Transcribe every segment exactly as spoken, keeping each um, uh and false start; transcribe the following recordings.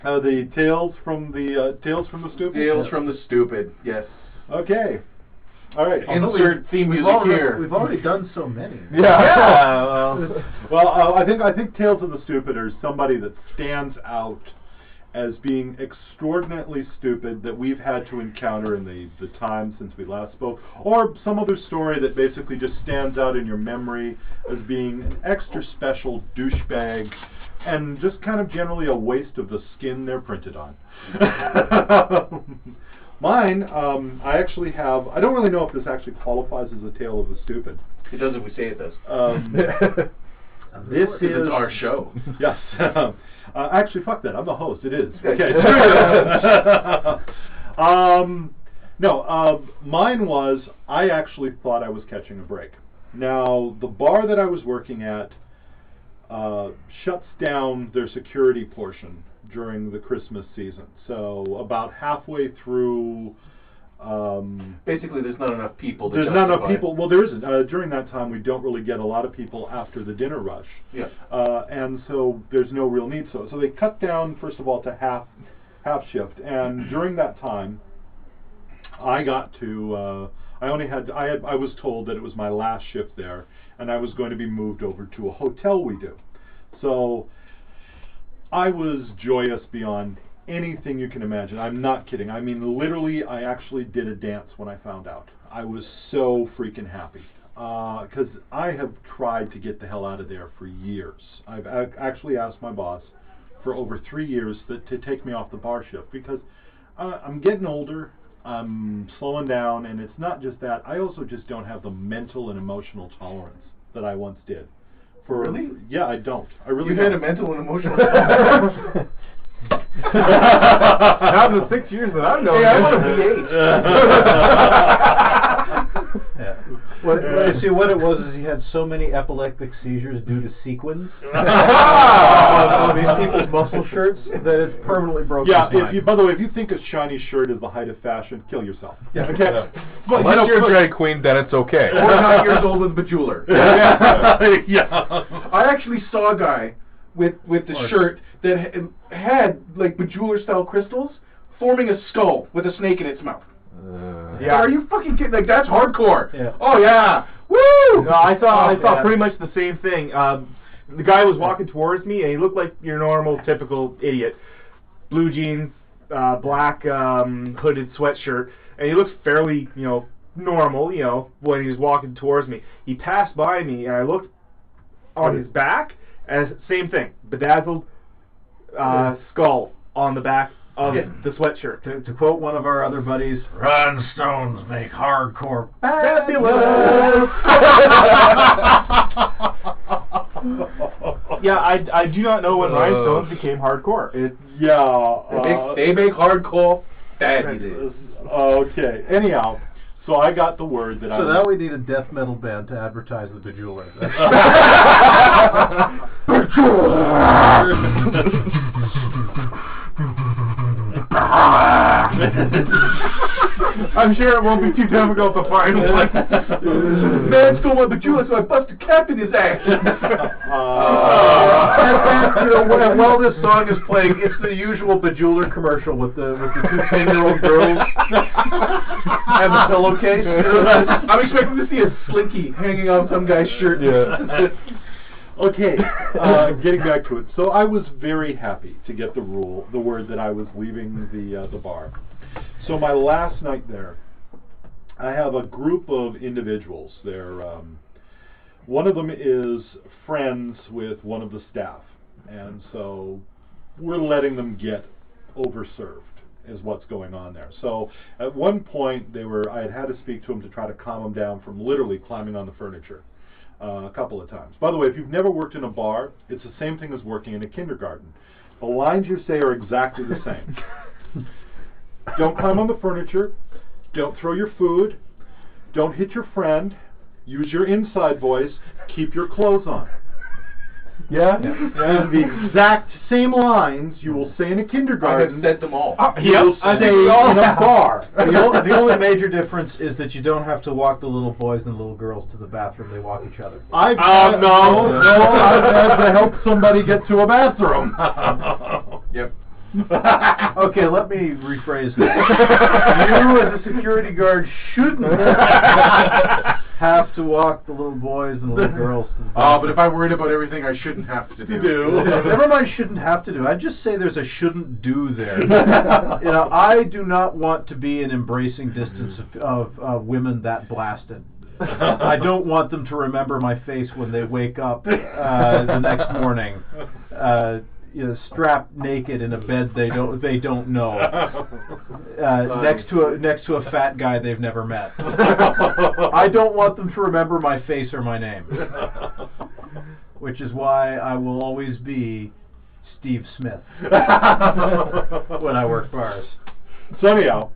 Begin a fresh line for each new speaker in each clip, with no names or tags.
Uh, the Tales from the uh, Tales from the Stupid?
Tales from the Stupid, yes.
Okay. All right.
Insert theme
we've
music
already,
here.
We've already done so many.
Yeah. yeah well, well uh, I think I think Tales of the Stupid are somebody that stands out as being extraordinarily stupid that we've had to encounter in the, the time since we last spoke, or some other story that basically just stands out in your memory as being an extra special douchebag and just kind of generally a waste of the skin they're printed on. Mine, um, I actually have, I don't really know if this actually qualifies as a Tale of the Stupid.
It does if we say it does.
Um, this is
it's our show.
Yes. uh, actually, fuck that. I'm the host. It is. Okay. um, no, uh, mine was, I actually thought I was catching a break. Now, the bar that I was working at uh, shuts down their security portion during the Christmas season. So about halfway through... Um,
Basically, there's not enough people to
There's not enough
justify it.
people. Well, there isn't. Uh, during that time, we don't really get a lot of people after the dinner rush.
Yeah.
Uh, and so there's no real need. So, so they cut down, first of all, to half half shift. And during that time, I got to. Uh, I only had. I had. I was told that it was my last shift there, and I was going to be moved over to a hotel we do. So I was joyous beyond anything you can imagine. I'm not kidding. I mean, literally, I actually did a dance when I found out. I was so freaking happy. Because uh, I have tried to get the hell out of there for years. I've ac actually asked my boss for over three years that, to take me off the bar shift because uh, I'm getting older, I'm slowing down, and it's not just that. I also just don't have the mental and emotional tolerance that I once did. For,
Really?
Yeah, I don't. I really
You
don't.
had a mental and emotional tolerance.
Now the six years that I've known
Hey, I
you.
want to be eight.
Yeah. What, what, see, what it was is he had so many epileptic seizures due to sequins on these people's muscle shirts that it's permanently broken
Yeah,
his
if
mind.
you, by the way, if you think a shiny shirt is the height of fashion, kill yourself.
Yeah.
Okay.
Yeah.
But
Unless
you
you're
know,
a drag queen, then it's okay.
Or nine years old with Bejewelor.
yeah. yeah.
I actually saw a guy with with the shirt that ha had like Bejewelor style crystals forming a skull with a snake in its mouth.
Uh,
Yeah. Are you fucking kidding? Like that's hardcore.
Yeah.
Oh yeah. Woo!
No, I saw I
Oh,
saw
yeah.
pretty much the same thing. Um, the guy was walking towards me, and he looked like your normal, typical idiot. Blue jeans, uh, black um, hooded sweatshirt, and he looks fairly, you know, normal, you know, when he was walking towards me. He passed by me, and I looked on his back, and same thing, bedazzled uh, skull on the back of
Yeah.
the sweatshirt.
To, to quote one of our other buddies, rhinestones make hardcore
Fabulous. Yeah, I, I do not know when
Uh.
rhinestones became hardcore. It,
Yeah.
They
Uh,
make, they make hardcore fabulous.
okay. Anyhow, so I got the word that I
So
was...
now we need a death metal band to advertise the Bejewelor.
I'm sure it won't be too difficult to find one.
Man stole my Bejewelor, so I busted a cap in his ass.
Uh,
you know, while, while this song is playing, it's the usual Bejewelor commercial with the with the two ten-year-old girls and the pillowcase.
I'm expecting to see a slinky hanging on some guy's shirt.
Yeah.
Okay, uh, getting back to it. So I was very happy to get the rule, the word that I was leaving the uh, the bar. So my last night there, I have a group of individuals. They're um, one of them is friends with one of the staff, and so we're letting them get overserved is what's going on there. So at one point they were, I had had to speak to them to try to calm them down from literally climbing on the furniture. Uh, a couple of times. By the way, if you've never worked in a bar, it's the same thing as working in a kindergarten. The lines you say are exactly the same. Don't climb on the furniture. Don't throw your food. Don't hit your friend. Use your inside voice. Keep your clothes on.
Yeah?
And the exact same lines you will say in a
I have
kindergarten,
said them all.
you will
I
say
think we all
in a
have.
bar.
The, o the only major difference is that you don't have to walk the little boys and little girls to the bathroom. They walk each other.
I've
Um, no.
no, no, I've had to help somebody get to a bathroom.
Yep.
Okay, let me rephrase that. You, as a security guard, shouldn't have to walk the little boys and the little girls to the
Oh,
bathroom.
but if I'm worried about everything I shouldn't have to do.
do.
Never mind shouldn't have to do. I just say there's a shouldn't do there. You know, I do not want to be in embracing distance of, of uh, women that blasted. I don't want them to remember my face when they wake up uh, the next morning, uh, you know, strapped naked in a bed they don't they don't know, uh, next to a next to a fat guy they've never met. I don't want them to remember my face or my name, which is why I will always be Steve Smith when I work bars.
So anyhow,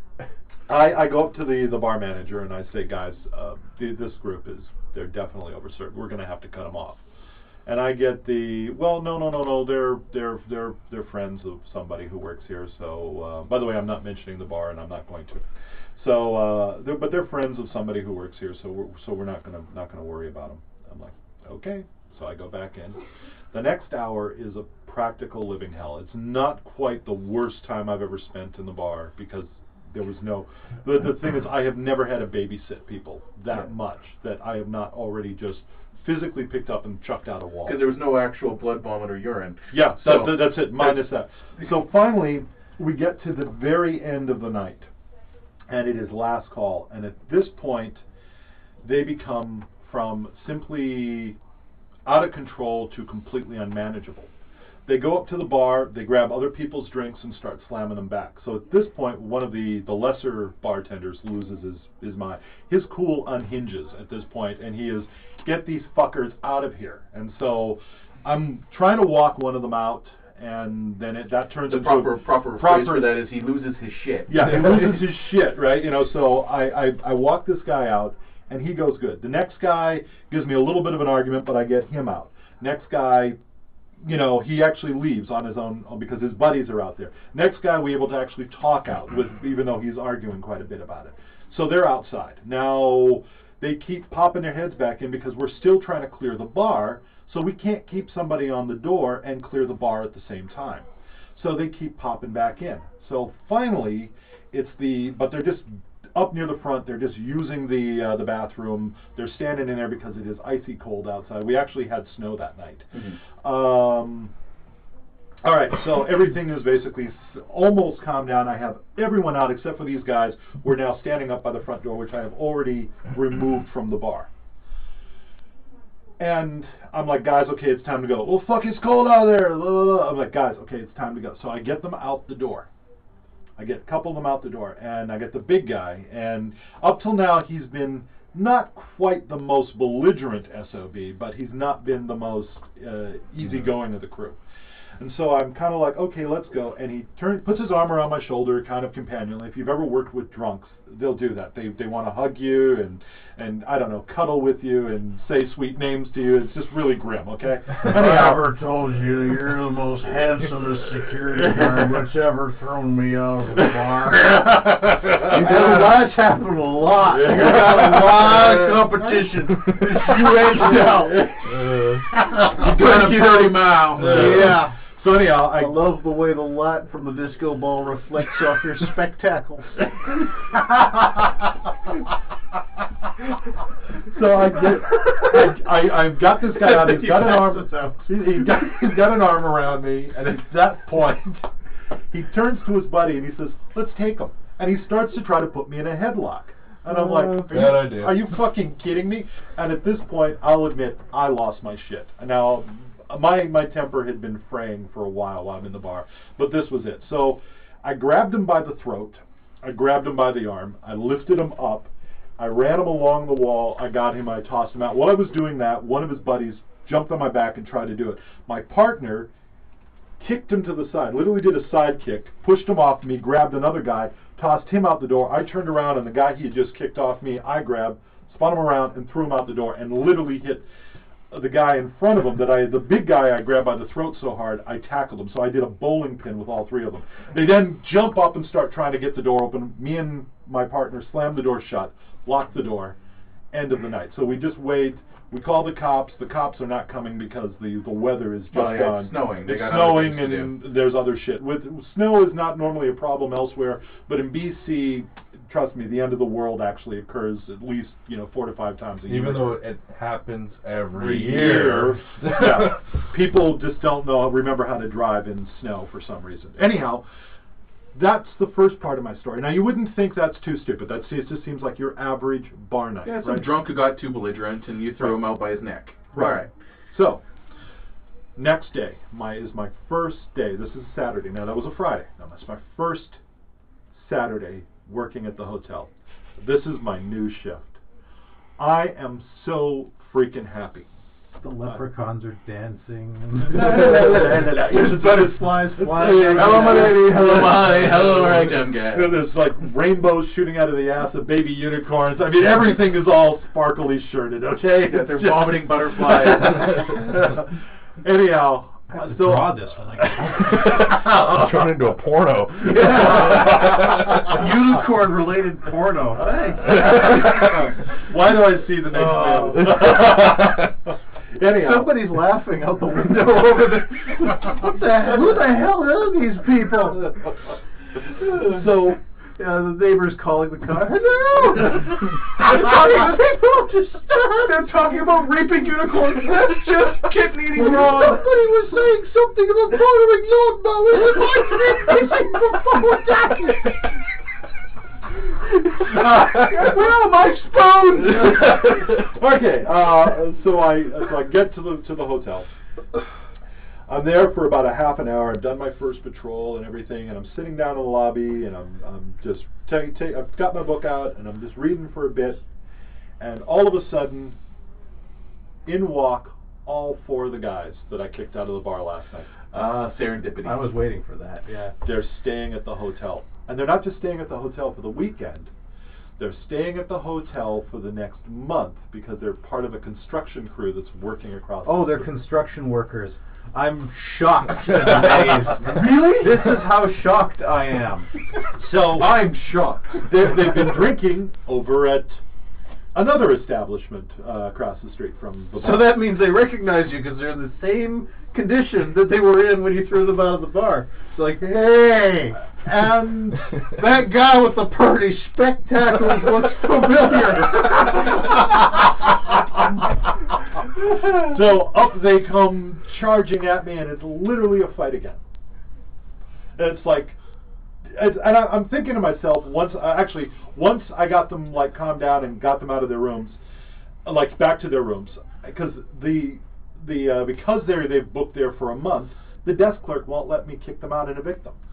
I, I go up to the, the bar manager and I say, guys, uh, the, this group is, they're definitely overserved. We're going to have to cut them off. And I get the, well, no, no, no, no, they're, they're, they're, they're friends of somebody who works here. So, uh, by the way, I'm not mentioning the bar and I'm not going to. So, uh, they're, but they're friends of somebody who works here. So we're, so we're not going to, not going to worry about them. I'm like, okay. So I go back in. The next hour is a practical living hell. It's not quite the worst time I've ever spent in the bar because there was no, the, the thing is I have never had to babysit people that much that I have not already just physically picked up and chucked out a wall.
Because there was no actual blood, vomit, or urine.
Yeah,
So-
that, that's it, minus that. So finally, we get to the very end of the night, and it is last call, and at this point, they become from simply out of control to completely unmanageable. They go up to the bar, they grab other people's drinks and start slamming them back. So at this point, one of the, the lesser bartenders loses his, his mind. His cool unhinges at this point, and he is, get these fuckers out of here. And so I'm trying to walk one of them out, and then it, that turns
The
into
proper
a,
proper,
proper
phrase for that is he loses his shit.
yeah, he loses his shit, right? You know, so I, I, I walk this guy out, and he goes good. The next guy gives me a little bit of an argument, but I get him out. Next guy, you know, he actually leaves on his own because his buddies are out there. Next guy we able to actually talk out with, even though he's arguing quite a bit about it. So they're outside. Now, they keep popping their heads back in because we're still trying to clear the bar, so we can't keep somebody on the door and clear the bar at the same time. So they keep popping back in. So finally, it's the, but they're just up near the front, they're just using the uh, the bathroom. They're standing in there because it is icy cold outside. We actually had snow that night. Mm-hmm. Um, all right, so everything is basically s- almost calmed down. I have everyone out except for these guys who are now standing up by the front door, which I have already removed from the bar. And I'm like, guys, okay, it's time to go. Well, fuck, it's cold out there. Blah, blah, blah. I'm like, guys, okay, it's time to go. So I get them out the door. I get a couple of them out the door, and I get the big guy, and up till now he's been not quite the most belligerent S O B, but he's not been the most uh, easygoing of the crew. And so I'm kind of like, okay, let's go. And he turns, puts his arm around my shoulder, kind of companionly. If you've ever worked with drunks, they'll do that. They they want to hug you and and I don't know, cuddle with you and say sweet names to you. It's just really grim. Okay. Anyhow,
Ever told you you're the most handsomest security guard that's ever thrown me out of the bar? You know, that's happened a lot. You got a lot of competition. You ain't out.
You're doing a dirty mile.
Yeah.
So anyhow, I
I love the way the light from the disco ball reflects off your spectacles.
So I get, I, I, I've got this guy out. He's got an arm. He, he got, he's got an arm around me, and at that point, he turns to his buddy and he says, "Let's take him." And he starts to try to put me in a headlock. And I'm like, are
Bad
you,
idea.
are you fucking kidding me? And at this point, I'll admit, I lost my shit. Now, my my temper had been fraying for a while while I'm in the bar, but this was it. So I grabbed him by the throat. I grabbed him by the arm. I lifted him up. I ran him along the wall. I got him. I tossed him out. While I was doing that, one of his buddies jumped on my back and tried to do it. My partner kicked him to the side, literally did a side kick, pushed him off me, grabbed another guy, tossed him out the door. I turned around, and the guy he had just kicked off me, I grabbed, spun him around, and threw him out the door, and literally hit the guy in front of him, that I, the big guy I grabbed by the throat so hard, I tackled him. So I did a bowling pin with all three of them. They then jump up and start trying to get the door open. Me and my partner slammed the door shut, locked the door, end of the night. So we just wait We call the cops. The cops are not coming because the the weather is just
Well, yeah,
gone.
it's snowing. They
It's
got other
snowing
things to
and there's other shit. With snow is not normally a problem elsewhere, but in B C, trust me, the end of the world actually occurs at least you know four to five times a year.
Even though it happens every
Every
year.
yeah. People just don't know, remember how to drive in snow for some reason. Anyhow, that's the first part of my story. Now, you wouldn't think that's too stupid. That it just seems like your average bar night.
Yeah, some
right?
drunk who got too belligerent and you threw
Right.
him out by his neck.
Right.
All right.
So, next day my is my first day. This is Saturday. Now, that was a Friday. Now, that's my first Saturday working at the hotel. This is my new shift. I am so freaking happy.
The leprechauns are dancing.
There's
butterflies flying.
Hello, my lady. Hello, my. Hello, rectum guy.
There's like rainbows shooting out of the ass of baby unicorns. I mean, everything is all sparkly shirted, okay?
Yeah, they're vomiting butterflies.
Anyhow,
I have to
so
draw this when I
It's turned into a porno.
Unicorn-related porno.
Why do I see the next
Oh.
man? Anyhow,
Somebody's laughing out the window over there. What the hell? Who the hell are these people?
So,
yeah, the neighbor's calling the car. Hello! People just stop!
They're talking about raping unicorns. That's just kitten eating wrong.
Somebody was saying something about following lawnmowers. It might be before
Where are my spoons?
okay, uh, so I so I get to the to the hotel. I'm there for about a half an hour. I've done my first patrol and everything, and I'm sitting down in the lobby, and I'm I'm just take take. I've got my book out, and I'm just reading for a bit, and all of a sudden, in walk all four of the guys that I kicked out of the bar last night.
Ah, serendipity.
I was waiting for that, yeah.
They're staying at the hotel. And they're not just staying at the hotel for the weekend. They're staying at the hotel for the next month because they're part of a construction crew that's working across
Oh,
the
they're
street.
construction workers. I'm shocked and amazed. Really? This is how shocked I am.
So
I'm shocked.
they're- they've been drinking over at another establishment uh, across the street from the bar.
So that means they recognize you because they're in the same condition that they were in when you threw them out of the bar. It's like, hey,
And
that guy with the pretty spectacles looks familiar.
so up they come charging at me, and it's literally a fight again. It's like, it's, and I, I'm thinking to myself, once uh, actually, once I got them like calmed down and got them out of their rooms, uh, like back to their rooms, because the the uh, because they're they've booked there for a month, the desk clerk won't let me kick them out and evict them.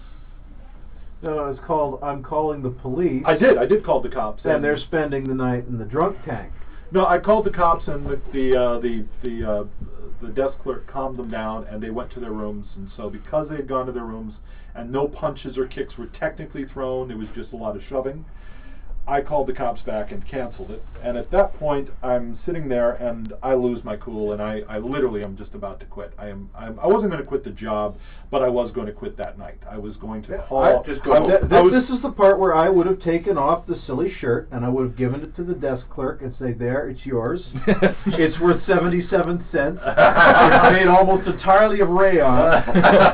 No, it's called I'm calling the police.
I did, I did call the cops,
and they're spending the night in the drunk tank.
No, I called the cops, and the the uh, the the, uh, the desk clerk calmed them down, and they went to their rooms. And so, because they had gone to their rooms, and no punches or kicks were technically thrown, it was just a lot of shoving, I called the cops back and canceled it. And at that point, I'm sitting there, and I lose my cool, and I, I literally am just about to quit. I am I'm, I wasn't going to quit the job, but I was going to quit that night. I was going to call.
I- just go
I,
home.
Th-
I
th-
was-
this is the part where I would have taken off the silly shirt and I would have given it to the desk clerk and say, "There, it's yours. It's worth seventy-seven cents. It's made almost entirely of rayon."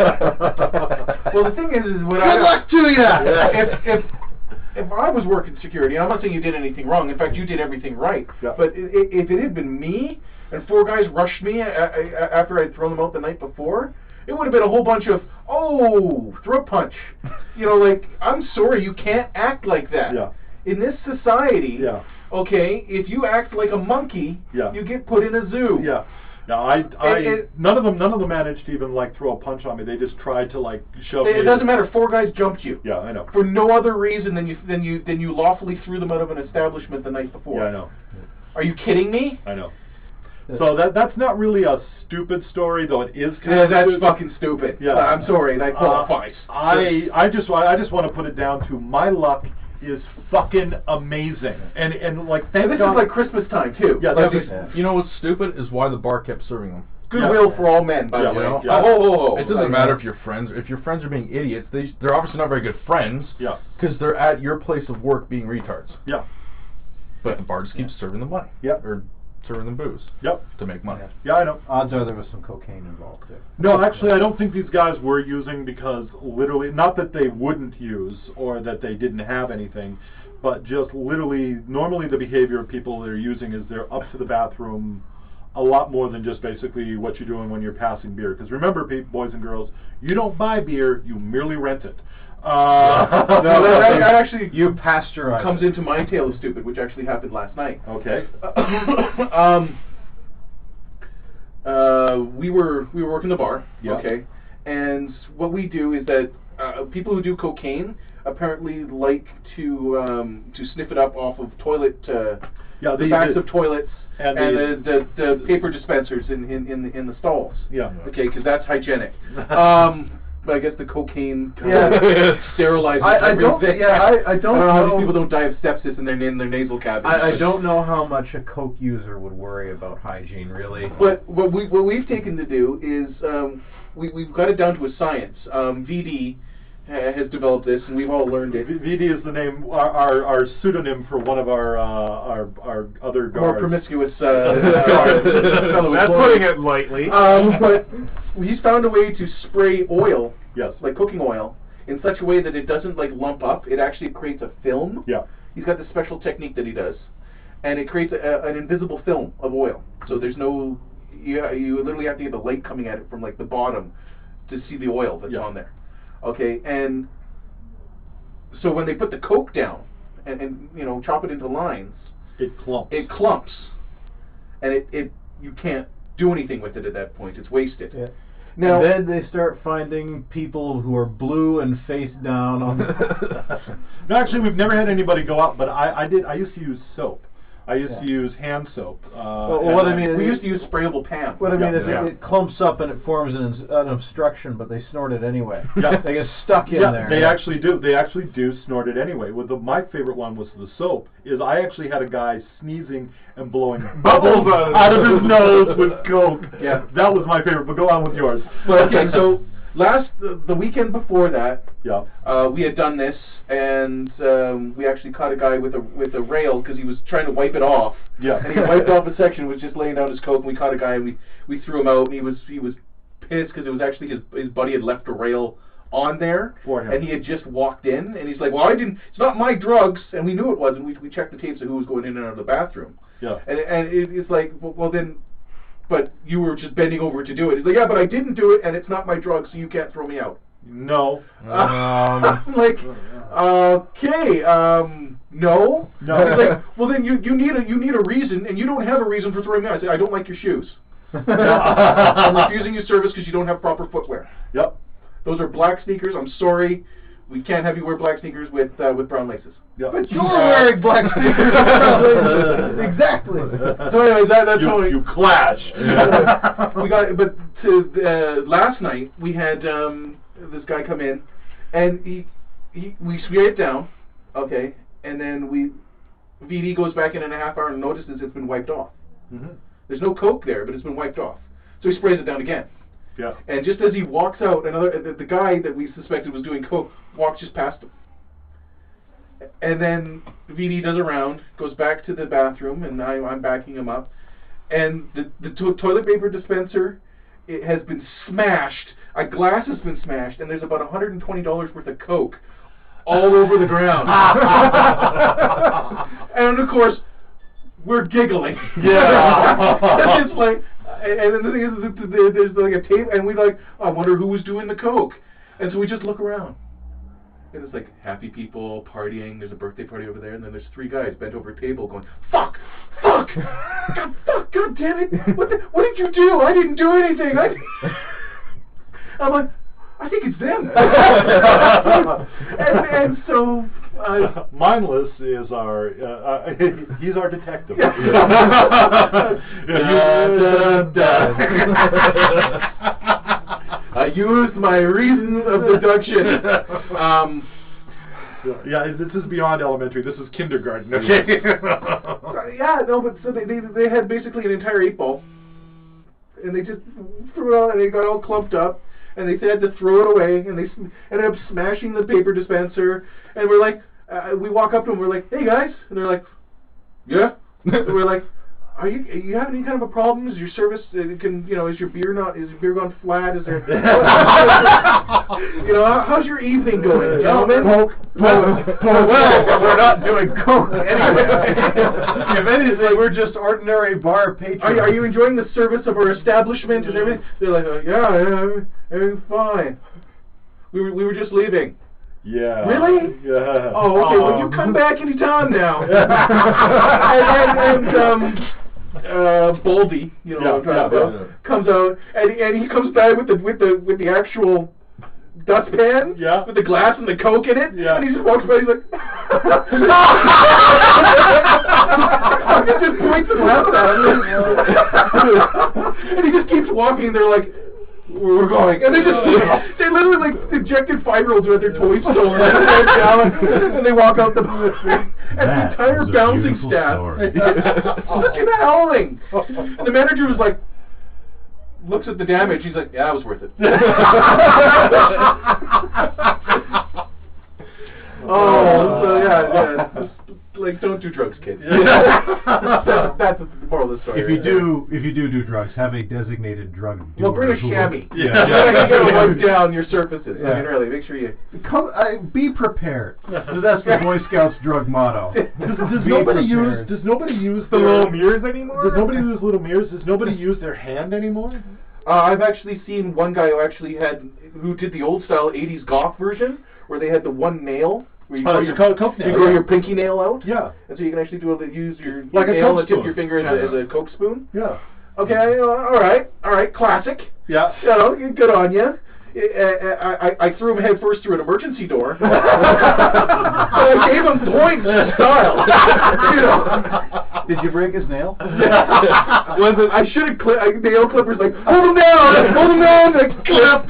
Well, the thing is, is when
Good
I
luck to ya!
if if if I was working security, and I'm not saying you did anything wrong. In fact, you did everything right.
Yeah.
But i- i- if it had been me and four guys rushed me a- a- a- after I'd thrown them out the night before, it would have been a whole bunch of oh throat punch. You know, like I'm sorry, you can't act like that.
Yeah.
In this society,
Yeah.
okay, if you act like a monkey,
Yeah.
you get put in a zoo.
Yeah. No, I, I,
It- it-
none of them, none of them managed to even like throw a punch on me. They just tried to like shove me.
It doesn't matter. Four guys jumped you.
Yeah, I know.
For no other reason than you than you than you lawfully threw them out of an establishment the night before.
Yeah, I know.
Are you kidding me?
I know. So that that's not really a stupid story, though it is kind
Yeah,
of
that's
stupid.
fucking stupid.
Yeah.
Uh, I'm sorry, that
Uh,
qualifies.
I I just wa- I just want to put it down to my luck is fucking amazing, and and like
And
thank
this
God.
is like Christmas time too.
Yeah,
Like
that's
it's
just-
You know what's stupid is why the bar kept serving them.
goodwill
Yeah.
for all men, by
Yeah,
the way.
well, yeah.
Oh, oh, oh, oh.
It doesn't matter if your friends, if your friends are being idiots, they they're obviously not very good friends.
Yeah.
Because they're at your place of work being retards.
Yeah.
But the bar just keeps serving them money.
Yep.
Or serving them booze
Yep.
to make money.
Yeah, I know.
Odds are there was some cocaine involved there.
No, actually, I don't think these guys were using because literally, not that they wouldn't use or that they didn't have anything, but just literally, normally the behavior of people that are using is they're up to the bathroom a lot more than just basically what you're doing when you're passing beer. Because remember, pe- boys and girls, you don't buy beer, you merely rent it. Uh,
no, that, that actually
You pasteurize
comes
it.
into my tale of stupid, which actually happened last night.
Okay.
um, uh, we were we were working the bar,
Yeah.
okay, and what we do is that uh, people who do cocaine apparently like to um, to sniff it up off of toilet uh,
Yeah,
the
the-
backs
the-
of toilets
and
and,
the-
the, the, the paper dispensers in in in the, in the stalls.
Yeah.
Okay, because that's hygienic. um, but I guess the cocaine kind
Yeah.
of sterilizes
I- I don't-
everything.
yeah, I- I don't
know how
know-
these people don't die of sepsis in their in their nasal cavities.
I, I don't know how much a coke user would worry about hygiene, really.
But what we what we've taken to do is um, we we've got it down to a science. Um, V D ha- has developed this, and we've all learned it.
V- VD is the name, our, our, our pseudonym for one of our uh, our, our other guards.
More promiscuous. Uh, uh, fellow
That's
employee.
putting it lightly.
Um, but he's found a way to spray oil,
Yes.
like cooking oil, in such a way that it doesn't like lump up. It actually creates a film.
Yeah.
He's got this special technique that he does, and it creates a, an invisible film of oil. So there's no, you you literally have to get the light coming at it from like the bottom to see the oil that's
Yeah.
on there. Okay, and so when they put the coke down and, and you know chop it into lines,
It clumps.
it clumps, and it, it you can't do anything with it at that point. It's wasted.
Yeah.
Now,
and then they start finding people who are blue and face down on.
No, actually, we've never had anybody go out, but I, I did. I used to use soap. I used
Yeah.
to use hand soap. Uh,
Well,
and
what I mean
we
is-
used to use sprayable Pam.
What I mean
Yeah,
is
yeah.
it, it clumps up and it forms an, an obstruction, but they snort it anyway.
Yeah.
They get stuck in
yeah,
there.
they actually do. They actually do snort it anyway. With the, my favorite one was the soap. Is I actually had a guy sneezing and blowing
Bubbles
bubbles
out of
out of his nose with coke.
Yeah.
that was my favorite. But go on with yours.
Well, okay, so last the, the weekend before that,
yeah,
uh, we had done this, and um, we actually caught a guy with a with a rail because he was trying to wipe it off.
Yeah.
And he wiped off a section, was just laying down his coke, and we caught a guy, and we, we threw him out, and he was he was pissed because it was actually his his buddy had left a rail on there,
For him.
and he had just walked in, and he's like, well, I didn't, it's not my drugs, and we knew it was, and we we checked the tapes of who was going in and out of the bathroom.
yeah.
And and it, it's like, well, well then, but you were just bending over to do it. He's like, yeah, but I didn't do it, and it's not my drug, so you can't throw me out.
No.
Um,
I'm like, okay, um, no.
No.
He's like, well then you you need a you need a reason, and you don't have a reason for throwing me out. I say, I don't like your shoes. I'm refusing your service because you don't have proper footwear.
Yep.
Those are black sneakers. I'm sorry, we can't have you wear black sneakers with uh, with brown laces.
Yep.
But you're wearing black sneakers. Exactly.
So anyways, that, that's
you,
how we,
you clash.
we got. But to uh, last night we had um, this guy come in, and he he we spray it down, okay, and then we V D goes back in in a half hour and notices it's been wiped off.
Mhm.
There's no coke there, but it's been wiped off. So he sprays it down again.
Yeah.
And just as he walks out, another the, the guy that we suspected was doing coke walks just past him. And then V D does a round, goes back to the bathroom, and I, I'm backing him up. And the the to- toilet paper dispenser, it has been smashed. A glass has been smashed, and there's about one hundred twenty dollars worth of coke all over the ground. And of course, we're giggling.
Yeah.
It's like, and then the thing is, that there- there's like a tape, and we like, I wonder who was doing the coke. And so we just look around. And it's like happy people partying. There's a birthday party over there, and then there's three guys bent over a table going, "Fuck, fuck, God, fuck, God damn it! What, the, what did you do? I didn't do anything. I." I'm like, I think it's them. and, and so. Uh,
Mindless is our, uh, uh, he's our detective.
Yeah.
Yeah,
Da, da, I used my reason of deduction. Um,
yeah, this is beyond elementary. This is kindergarten. Okay.
yeah, no, but so they, they they had basically an entire eight ball, and they just threw it all, and they got all clumped up, and they had to throw it away, and they sm- ended up smashing the paper dispenser, and we're like, uh, we walk up to them, we're like, hey guys, and they're like, yeah, and we're like, are you are you having any kind of a problem? Is your service uh, can you know is your beer not is your beer gone flat? Is there you know how, how's your evening going, gentlemen?
Coke,
well,
Coke,
well, we're not doing coke anyway.
If anything, we're just ordinary bar patrons.
Are you, are you enjoying the service of our establishment and everything? They're like, uh, yeah, yeah, everything's fine. We were we were just leaving.
Yeah.
Really?
Yeah.
Oh, okay. Well, you come back anytime now. and and, and um, uh, Baldy, you know,
Yeah,
what I'm talking
yeah,
about,
yeah.
comes out and and he comes back with the with the with the actual dustpan,
Yeah.
with the glass and the Coke in it,
Yeah.
and he just walks by. He's like, he just points and laughs at him, and he just keeps walking. They're like, we're going, and they just they literally like dejected five-year-olds who at their toy store, and they walk down, and they walk out the and the
That
entire
was a
bouncing
beautiful
staff
story.
fucking howling, and the manager was like, looks at the damage, he's like, yeah, that was worth it. Oh, so yeah, yeah. Like, don't do drugs, kids. that's, that's the moral of the story.
If you
right there.
do, if you do do drugs, have a designated drug dealer.
Well, bring a
who will-
chamois.
Yeah.
You gotta wipe down your surfaces. I
Yeah.
mean, really, make sure you.
Come, uh, be prepared. That's the Boy Scouts drug motto.
Does, does
Be
nobody
prepared.
use? Does nobody use
The
their,
little mirrors anymore?
Does nobody use little mirrors? Does nobody use their hand anymore?
Uh, I've actually seen one guy who actually had, who did the old style eighties goth version, where they had the one nail, where you
Oh,
grow
it's
your,
called a Coke
you
nail,
grow
yeah.
your pinky nail out.
Yeah.
And so you can actually do a, use your,
Like
your
a
nail
Coke
and tip
spoon.
your finger as,
Yeah.
a, as a Coke spoon.
Yeah.
Okay, uh, all right, all right, classic.
Yeah.
You know, good on you. I, I, I threw him head first through an emergency door. So I gave him points in style. You know.
Did you break his nail?
Was it? I should have clipped. Nail clippers like hold him down, hold him down, like clip.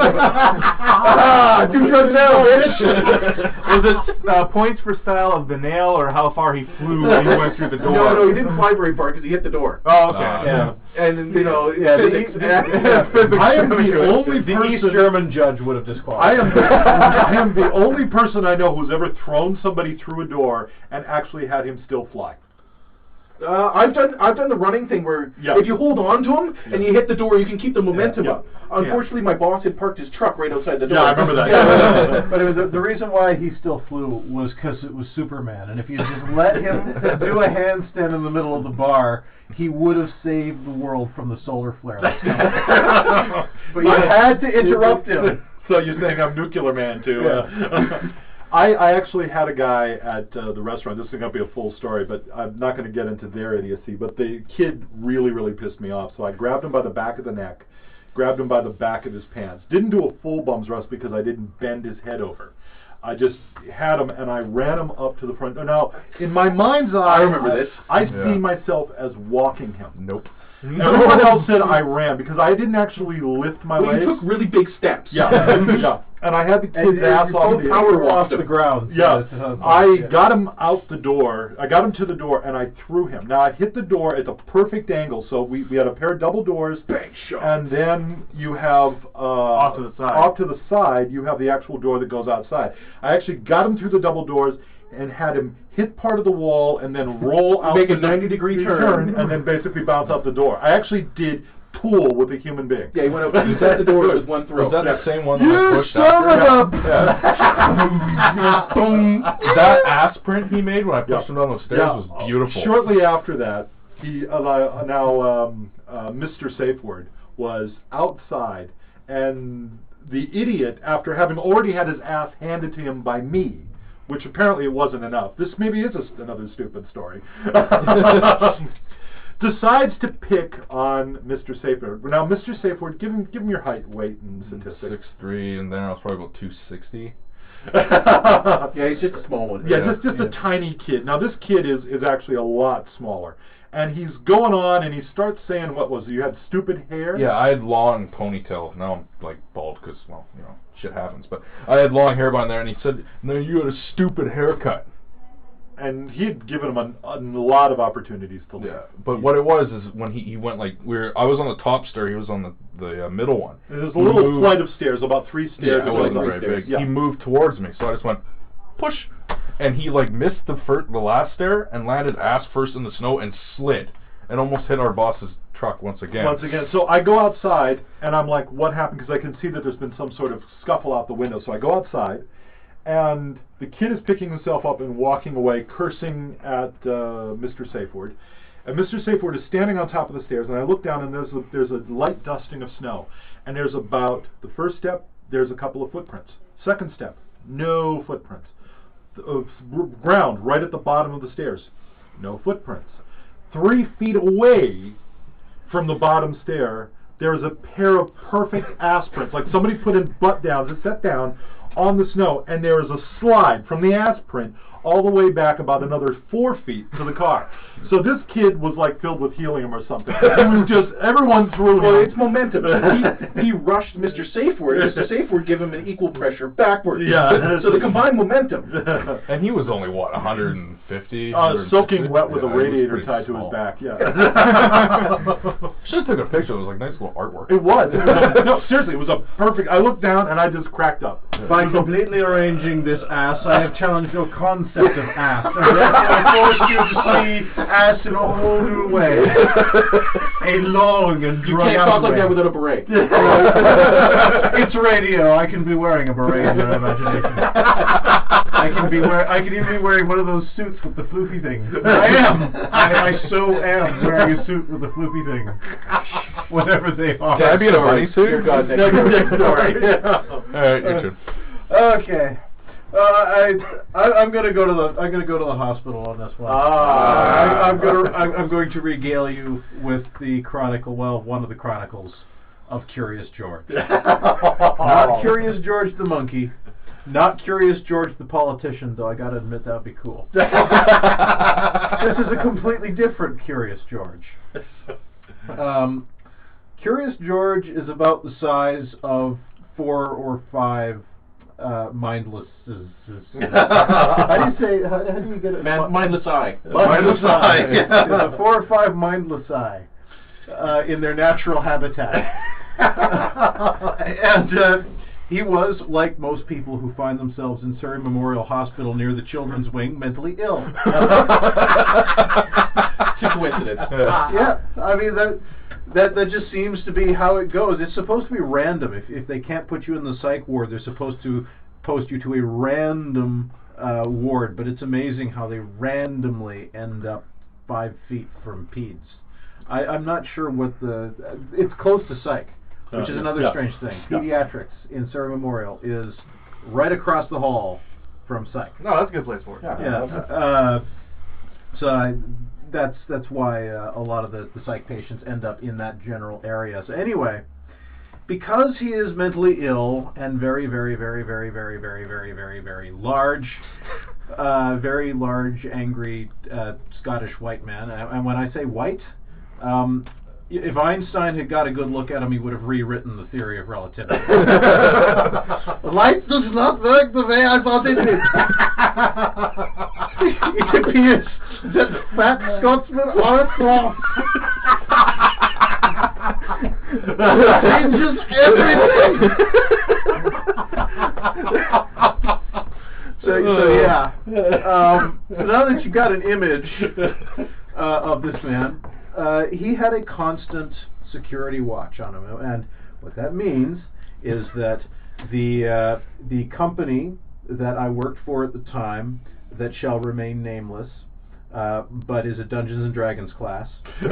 Ah, do drugs now, bitch.
Was it uh, points for style of the nail or how far he flew when he went through the door?
No, no, he didn't fly very far because he hit the door.
Oh, okay.
Uh,
Yeah.
And you know,
Yeah, the-
physics.
the-
physics
I am
coming
the
to it.
only
The East
person.
German judge would have
I
disqualified.
am, I am the only person I know who's ever thrown somebody through a door and actually had him still fly.
Uh, I've done I've done the running thing where
Yeah.
if you hold on to him and you hit the door, you can keep the momentum
Yeah.
up. Unfortunately, my boss had parked his truck right outside the door.
Yeah, I remember that.
Yeah.
But it was the, the reason why he still flew was because it was Superman, and if you just let him do a handstand in the middle of the bar, he would have saved the world from the solar flare. that's coming. But you had to interrupt him.
So you're saying I'm Nuclear Man too?
Yeah.
Uh, I, I actually had a guy at uh, the restaurant. This is going to be a full story, but I'm not going to get into their idiocy. But the kid really, really pissed me off. So I grabbed him by the back of the neck, grabbed him by the back of his pants. Didn't do a full bum's rush because I didn't bend his head over. I just had him and I ran him up to the front. Now, in my mind's eye,
I remember this.
I
Yeah.
see myself as walking him.
Nope.
Everyone else said I ran because I didn't actually lift my
Well,
legs.
you took really big steps.
Yeah, yeah. And I had the
And
kid's ass
you
on
both
the
power
walked
off
him.
the ground.
Yeah,
So that's-
I
yeah.
got him out the door. I got him to the door, and I threw him. Now I hit the door at the perfect angle, so we, we had a pair of double doors,
Bang shot.
and then you have uh, off
to the side.
Off to the side, you have the actual door that goes outside. I actually got him through the double doors and had him hit part of the wall and then roll out,
Make
the
a ninety degree turn.
and then basically bounce out the door. I actually did pool with a human being.
Yeah, he went out. He set the door with one throw.
Was that the same one that
You
I pushed
son
after?
of a-
Boom. That ass print he made when I pushed
Yeah.
him down the stairs
Yeah.
was beautiful.
Shortly after that, he uh, uh, now um, uh, Mister Safeword was outside, and the idiot, after having already had his ass handed to him by me, which apparently it wasn't enough. This maybe is a, another stupid story. Decides to pick on Mister Safeword. Now, Mister Safeword, give him give him your height, weight, and statistics.
six three, and then I was probably about two sixty.
Yeah, he's just a small one.
Yeah,
Yeah.
just just a tiny kid. Now this kid is is actually a lot smaller, and he's going on and he starts saying, "What was it? You had stupid hair?"
Yeah, I had long ponytail. Now I'm like bald because, well, you know, shit happens. But I had long hair behind there, and he said, "No, you had a stupid haircut."
And he had given him a, a lot of opportunities to leave.
Yeah, but what it was is when he, he went like we're I was on the top stair, he was on the the uh, middle one.
There's a
He
little
moved-
flight of stairs, about three stairs.
Yeah,
that
it
goes
wasn't
up.
very big.
Yeah.
He moved towards me, so I just went push, and he like missed the first, the last stair and landed ass first in the snow and slid, and almost hit our boss's truck once again.
Once again, so I go outside, and I'm like, what happened? Because I can see that there's been some sort of scuffle out the window. So I go outside, and the kid is picking himself up and walking away, cursing at uh, Mister Safeward. And Mister Safeward is standing on top of the stairs, and I look down, and there's a, there's a light dusting of snow. And there's about, the first step, there's a couple of footprints. Second step, no footprints. The, uh, ground right at the bottom of the stairs, no footprints. Three feet away from the bottom stair, there's a pair of perfect ass prints, like somebody put in butt downs and sat down on the snow, and there is a slide from the ass print all the way back about another four feet to the car. So this kid was like filled with helium or something. It was just, everyone threw
Well,
him.
it's momentum. He, he rushed Mister Safeward. Mister Safeward gave him an equal pressure backwards.
Yeah.
So the combined momentum.
And he was only, what, one hundred fifty?
Uh, soaking wet with
Yeah,
a
he was
radiator
pretty
tied to
small.
his back, yeah.
Should have took a picture. It was like nice little artwork.
It was. It was. No, seriously, it was a perfect, I looked down and I just cracked up.
By completely arranging this ass, I have challenged your concept of ass, and therefore I forced you to see ass in a whole new way. A long and
You
drug
can't
out
talk like
way.
that without a beret.
It's radio. I can be wearing a beret in your imagination. I can be wear. I can even be wearing one of those suits with the floofy thing. I am. I, I so am wearing a suit with the floofy thing. Whatever they are.
Can I be in a running suit?
Dear God, next
Sorry.
Alright, your turn.
Okay. Uh, I, I I'm gonna go to the I'm gonna go to the hospital on this one.
Ah.
I, I'm gonna I'm, I'm going to regale you with the chronicle. Well, one of the chronicles of Curious George. Not Curious George the monkey. Not Curious George the politician, though I gotta admit that would be cool. This is a completely different Curious George. Um, Curious George is about the size of four or five uh, mindlesses. How do you say? How, how do you get it?
Man, mindless eye.
Mindless eye.
Yeah.
It's a four or five mindless eye uh, in their natural habitat. And uh, he was, like most people who find themselves in Surrey Memorial Hospital near the children's wing, mentally ill.
It's a coincidence.
Yeah, I mean that that that just seems to be how it goes. It's supposed to be random. If if they can't put you in the psych ward, they're supposed to post you to a random uh, ward. But it's amazing how they randomly end up five feet from peds. I, I'm not sure what the uh, it's close to psych, which
Uh,
is another
yeah.
strange thing.
Yeah.
Pediatrics in Surrey Memorial is right across the hall from psych.
No, that's a good place for it.
Yeah. Uh, so I, that's that's why uh, a lot of the, the psych patients end up in that general area. So anyway, because he is mentally ill and very, very, very, very, very, very, very, very, very large, uh, very large, angry uh, Scottish white man, and, and when I say white, um, if Einstein had got a good look at him, he would have rewritten the theory of relativity. Light does not work the way I thought it did. It appears that fat Scotsmen are wrong. Changes everything. so, so yeah. Um, so now that you got an image uh, of this man, uh, he had a constant security watch on him, and what that means is that the uh, the company that I worked for at the time, that shall remain nameless, uh, but is a Dungeons and Dragons class.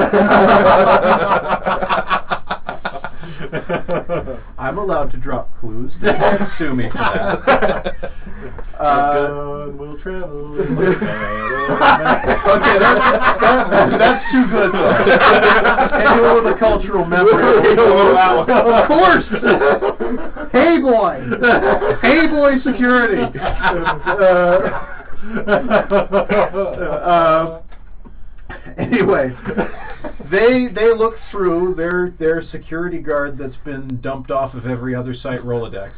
I'm allowed to drop clues. They can't sue me for that. Uh,
will travel.
okay, that's, that, that's too good. Anyone with a cultural memory will know that one. Of course! Hey boy! Hey boy security! Uh, uh, anyway, they they look through their their security guard that's been dumped off of every other site Rolodex,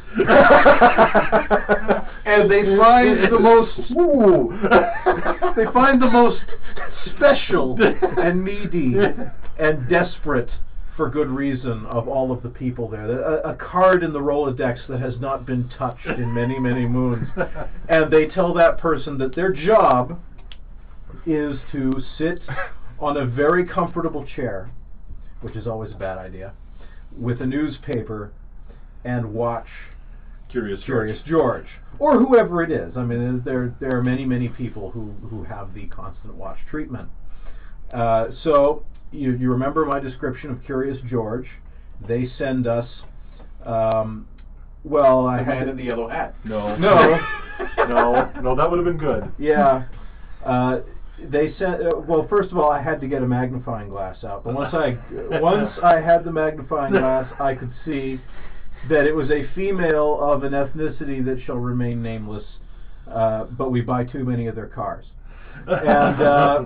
and they find the most ooh, they find the most special and needy and desperate, for good reason, of all of the people there. A, a card in the Rolodex that has not been touched in many, many moons. And they tell that person that their job is to sit on a very comfortable chair, which is always a bad idea, with a newspaper, and watch
Curious
Curious George, or whoever it is. I mean, there there are many many people who who have the constant watch treatment. Uh, so you you remember my description of Curious George? They send us. Um, well, I
The
had
man in the yellow hat.
No.
No.
no, no, that would have been good.
Yeah. Uh, they sent. Uh, well, first of all, I had to get a magnifying glass out. But once I once I had the magnifying glass, I could see that it was a female of an ethnicity that shall remain nameless. Uh, but we buy too many of their cars, and uh,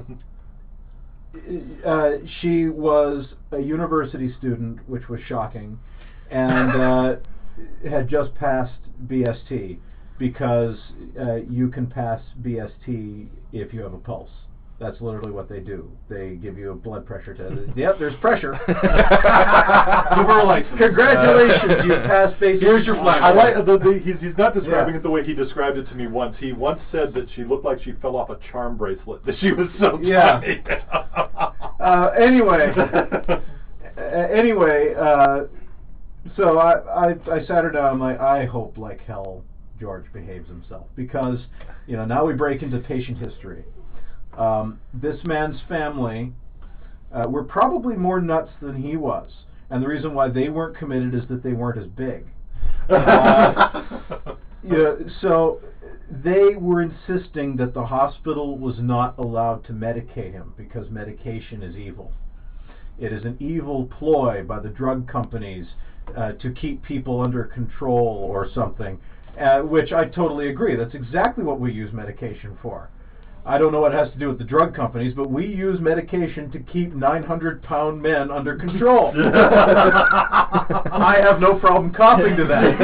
uh, she was a university student, which was shocking, and uh, had just passed B S T. Because uh, you can pass B S T if you have a pulse. That's literally what they do. They give you a blood pressure test. Yep, there's pressure.
Give her a license.
Congratulations, you passed basic.
Here's your flag.
I like the, the, he's, he's not describing
Yeah.
it the way he described it to me once. He once said that she looked like she fell off a charm bracelet. That she was so
Yeah.
tiny.
Uh, anyway, uh, anyway, uh, so I, I I sat her down. I'm like, I hope like hell George behaves himself, because you know now we break into patient history. Um, this man's family uh, were probably more nuts than he was, and the reason why they weren't committed is that they weren't as big. Uh, yeah, so they were insisting that the hospital was not allowed to medicate him because medication is evil. It is an evil ploy by the drug companies uh, to keep people under control or something, uh, which I totally agree. That's exactly what we use medication for. I don't know what it has to do with the drug companies, but we use medication to keep nine hundred pound men under control. I have no problem copping to that.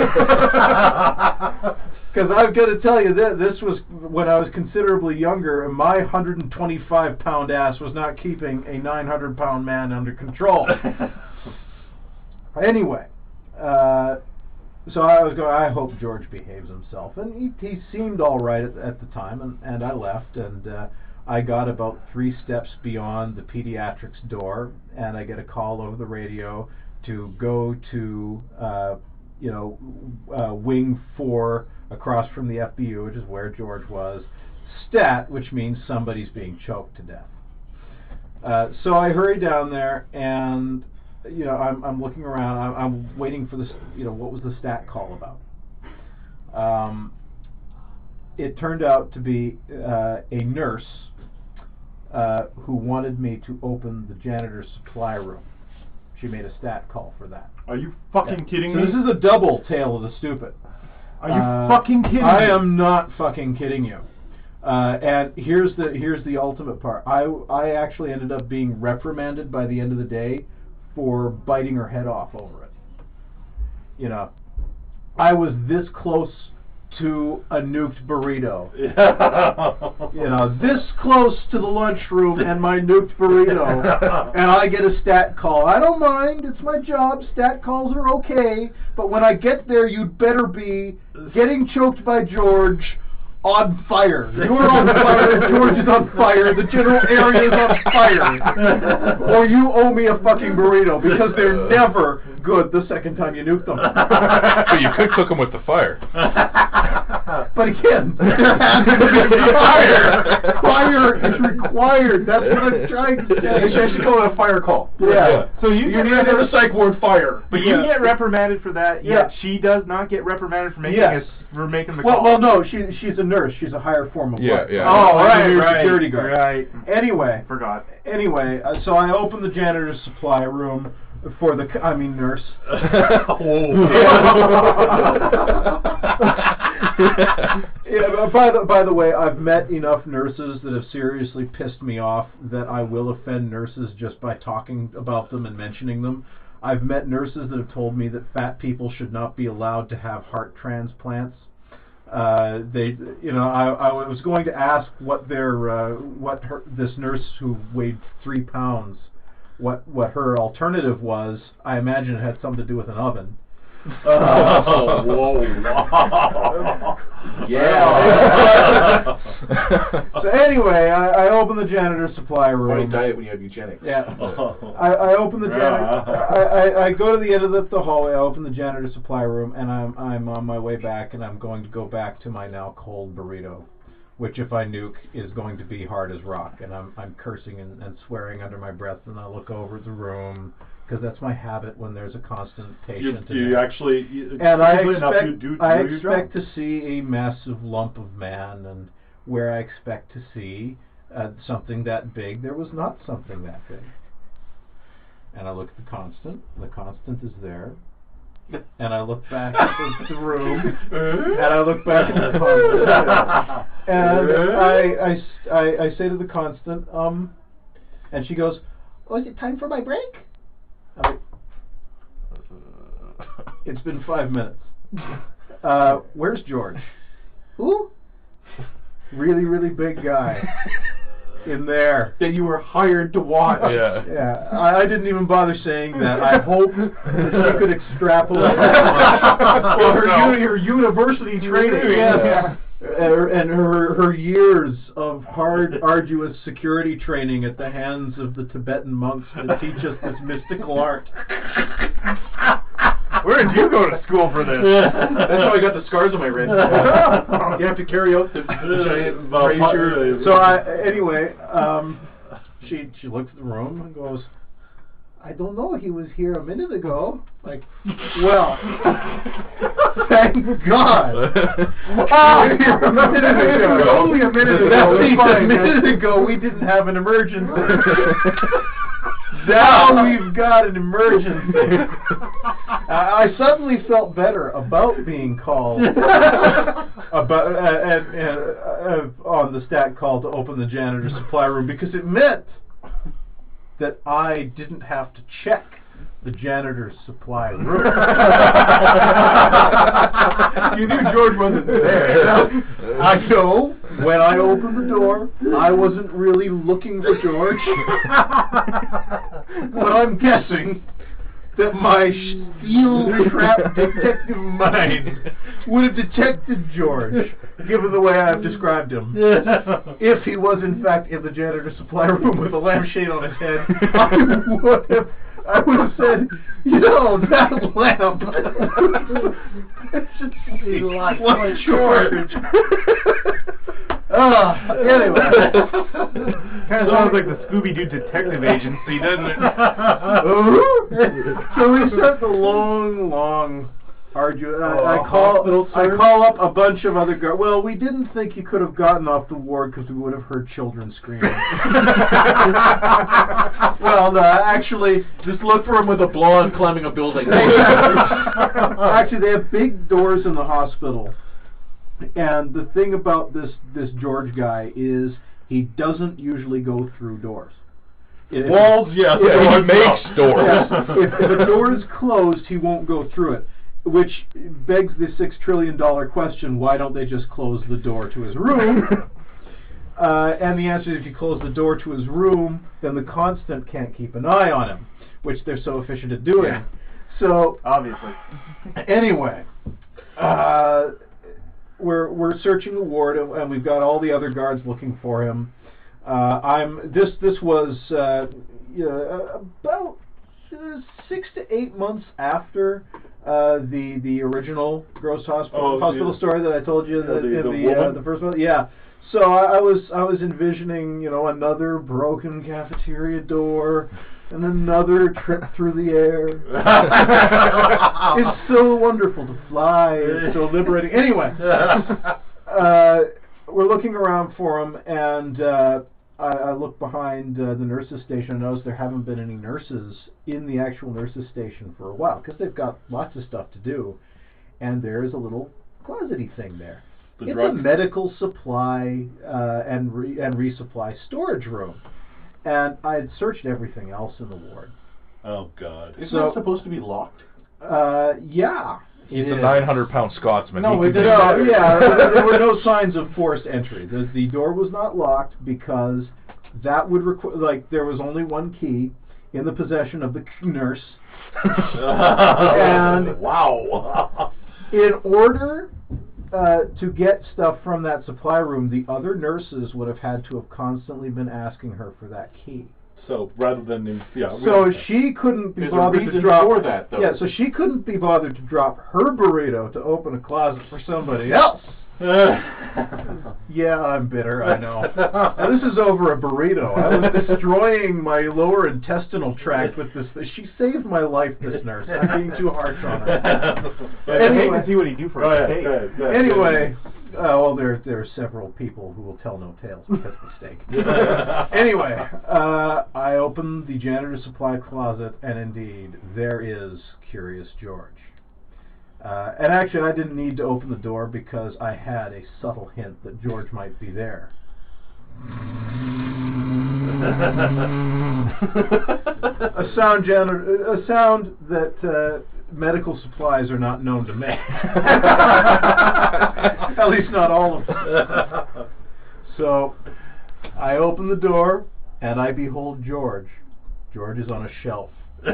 Because I've got to tell you, that this was when I was considerably younger, and my one hundred twenty-five pound ass was not keeping a nine hundred pound man under control. Anyway, uh, so I was going, I hope George behaves himself. And he, he seemed all right at, at the time, and, and I left, and uh, I got about three steps beyond the pediatrics door, and I get a call over the radio to go to, uh, you know, uh, Wing four across from the F B U, which is where George was, stat, which means somebody's being choked to death. Uh, so I hurry down there, and you know, I'm I'm looking around. I'm, I'm waiting for this. You know, what was the stat call about? Um, it turned out to be uh, a nurse uh, who wanted me to open the janitor's supply room. She made a stat call for that.
Are you fucking
Yeah.
kidding
so
me?
This is a double tale of the stupid.
Are you
Uh,
fucking kidding
I
me?
am not fucking kidding you. Uh, and here's the here's the ultimate part. I I actually ended up being reprimanded by the end of the day for biting her head off over it. You know, I was this close to a nuked burrito. You know, this close to the lunchroom and my nuked burrito, and I get a stat call. I don't mind, it's my job, stat calls are okay, but when I get there, you'd better be getting choked by George on fire. You're on fire, George is on fire, the general area is on fire. Or you owe me a fucking burrito, because they're never good the second time you nuke them.
But you could cook them with the fire.
But again, there has to be fire. Fire is required. That's what I'm trying to say.
They should call it a fire call.
Yeah.
So you
You
get
need to
reprimanded,
psych ward fire.
but
Yeah.
you get reprimanded for that. Yet
Yeah.
she does not get reprimanded for making
Yes.
us for making the
Well,
call.
well, no, she she's a nurse. She's a higher form of
Yeah,
work.
yeah.
Oh,
Like a
right,
mere
right,
security guard.
right.
Anyway,
Forgot.
anyway, uh, so I opened the janitor's supply room for the, c- I mean, nurse. Yeah, but by the by the way, I've met enough nurses that have seriously pissed me off that I will offend nurses just by talking about them and mentioning them. I've met nurses that have told me that fat people should not be allowed to have heart transplants. Uh, they, you know, I, I was going to ask what their, uh, what her, this nurse who weighed three pounds, what what her alternative was. I imagine it had something to do with an oven.
Oh, whoa.
Yeah.
So anyway, I, I open the janitor supply room.
Why diet when you have eugenics?
Yeah. I, I open the janitor. I, I, I go to the end of the, the hallway. I open the janitor supply room, and I'm I'm on my way back, and I'm going to go back to my now cold burrito, which if I nuke is going to be hard as rock. And I'm I'm cursing and, and swearing under my breath, and I look over at the room because that's my habit when there's a constant
You,
patient. in
you
it.
actually, you,
And I
strangely enough,
expect,
you do,
I
do your
expect
job.
to see a massive lump of man, and where I expect to see uh, something that big, there was not something that big. And I look at the constant, the constant is there, and I look back at the, the room, and I look back at the constant, and I, I, s- I- I say to the constant, um, and she goes, "Oh, is it time for my break?" I'm like, it's been five minutes. Uh, where's George? Who? Really, really big guy. In there.
That you were hired to watch.
Yeah.
Yeah, I, I didn't even bother saying that. I hope that she could extrapolate that
Well, her,
No.
uni- her university training.
Yeah. Uh, and her her years of hard, arduous security training at the hands of the Tibetan monks that teach us this mystical art.
Where did you go to school for this?
That's how I got the scars on my wrist. You have to carry out the, the giant
Well,
brazier.
So I, anyway, um, she she looks at the room and goes, "I don't know. He was here a minute ago." Like, well, thank God. Oh, here a minute ago.
Only a minute ago.
That
It's
means a
fine,
minute
man.
ago we didn't have an emergency. Now we've got an emergency. I, I suddenly felt better about being called about uh, and, and, uh, on the stat call to open the janitor supply room, because it meant that I didn't have to check the janitor's supply room.
You knew George wasn't there.
I know. When I opened the door, I wasn't really looking for George. But I'm guessing that my steel-trapped detective mind would have detected George, given the way I've described him. If he was, in fact, in the janitor supply room with a lampshade on his head, I would have, I would have said, you know, that lamp. It should be like George. Ah, anyway.
Kind of sounds like the Scooby-Doo Detective Agency, doesn't it?
So we spent the long, long, arduous.
Oh,
I, I
a
call.
hospital
I
search?
call up a bunch of other guards. Well, we didn't think he could have gotten off the ward because we would have heard children screaming. Well, no, actually,
Just look for him with a blonde climbing a building.
actually, they have big doors in the hospital, and the thing about this this George guy is he doesn't usually go through doors. If-
Walls, yes.
if-
He
doors,
makes
no.
doors.
Yeah, if, if a door is closed, he won't go through it. Which begs the six trillion dollar question: why don't they just close the door to his room? Uh, and the answer is, if you close the door to his room, then the constant can't keep an eye on him, which they're so efficient at doing.
Yeah.
So
Obviously.
anyway, uh, we're we're searching the ward, and, and we've got all the other guards looking for him. Uh, I'm this this was uh, yeah, about uh, six to eight months after uh, the the original Gross Hospital
Oh,
hospital
the-
story that I told you in the,
the-
in
the
the, uh,
woman?
the first one. Yeah. So I, I was I was envisioning, you know, another broken cafeteria door and another trip through the air. It's so wonderful to fly. It's so liberating. Anyway, uh, we're looking around for him, and uh, I, I look behind uh, the nurses' station and notice there haven't been any nurses in the actual nurses' station for a while because they've got lots of stuff to do. And there's a little closety thing there.
The
It's
drug-
a medical supply uh, and re- and resupply storage room, and I had searched everything else in the ward.
Oh God.
Isn't
So-
that supposed to be locked?
Uh, yeah.
He's
it
a
is.
nine hundred pound Scotsman.
No,
He
it
can
didn't-
do
No,
that.
yeah, there, there were no signs of forced entry. The, the door was not locked because that would require, like, there was only one key in the possession of the nurse. And
wow.
in order uh, to get stuff from that supply room, the other nurses would have had to have constantly been asking her for that key.
So rather than the, yeah. we
So
understand.
she couldn't be
There's a
bothered to
reason
drop
for that, though.
Yeah, so she couldn't be bothered to drop her burrito to open a closet for somebody else. Yeah, I'm bitter, I know. Now, this is over a burrito. I was destroying my lower intestinal tract with this. She saved my life, this nurse. I'm being too harsh on her.
I hate
Anyway.
to see what he do for
Go
a
ahead,
steak.
go ahead, go ahead.
Anyway, uh, well, there there are several people who will tell no tales because of mistake. Anyway, uh, I open the janitor's supply closet, and indeed, there is Curious George. Uh, and actually, I didn't need to open the door because I had a subtle hint that George might be there. a sound janitor, a sound that uh, medical supplies are not known to make. At least not all of them. So I open the door and I behold George. George is on a shelf.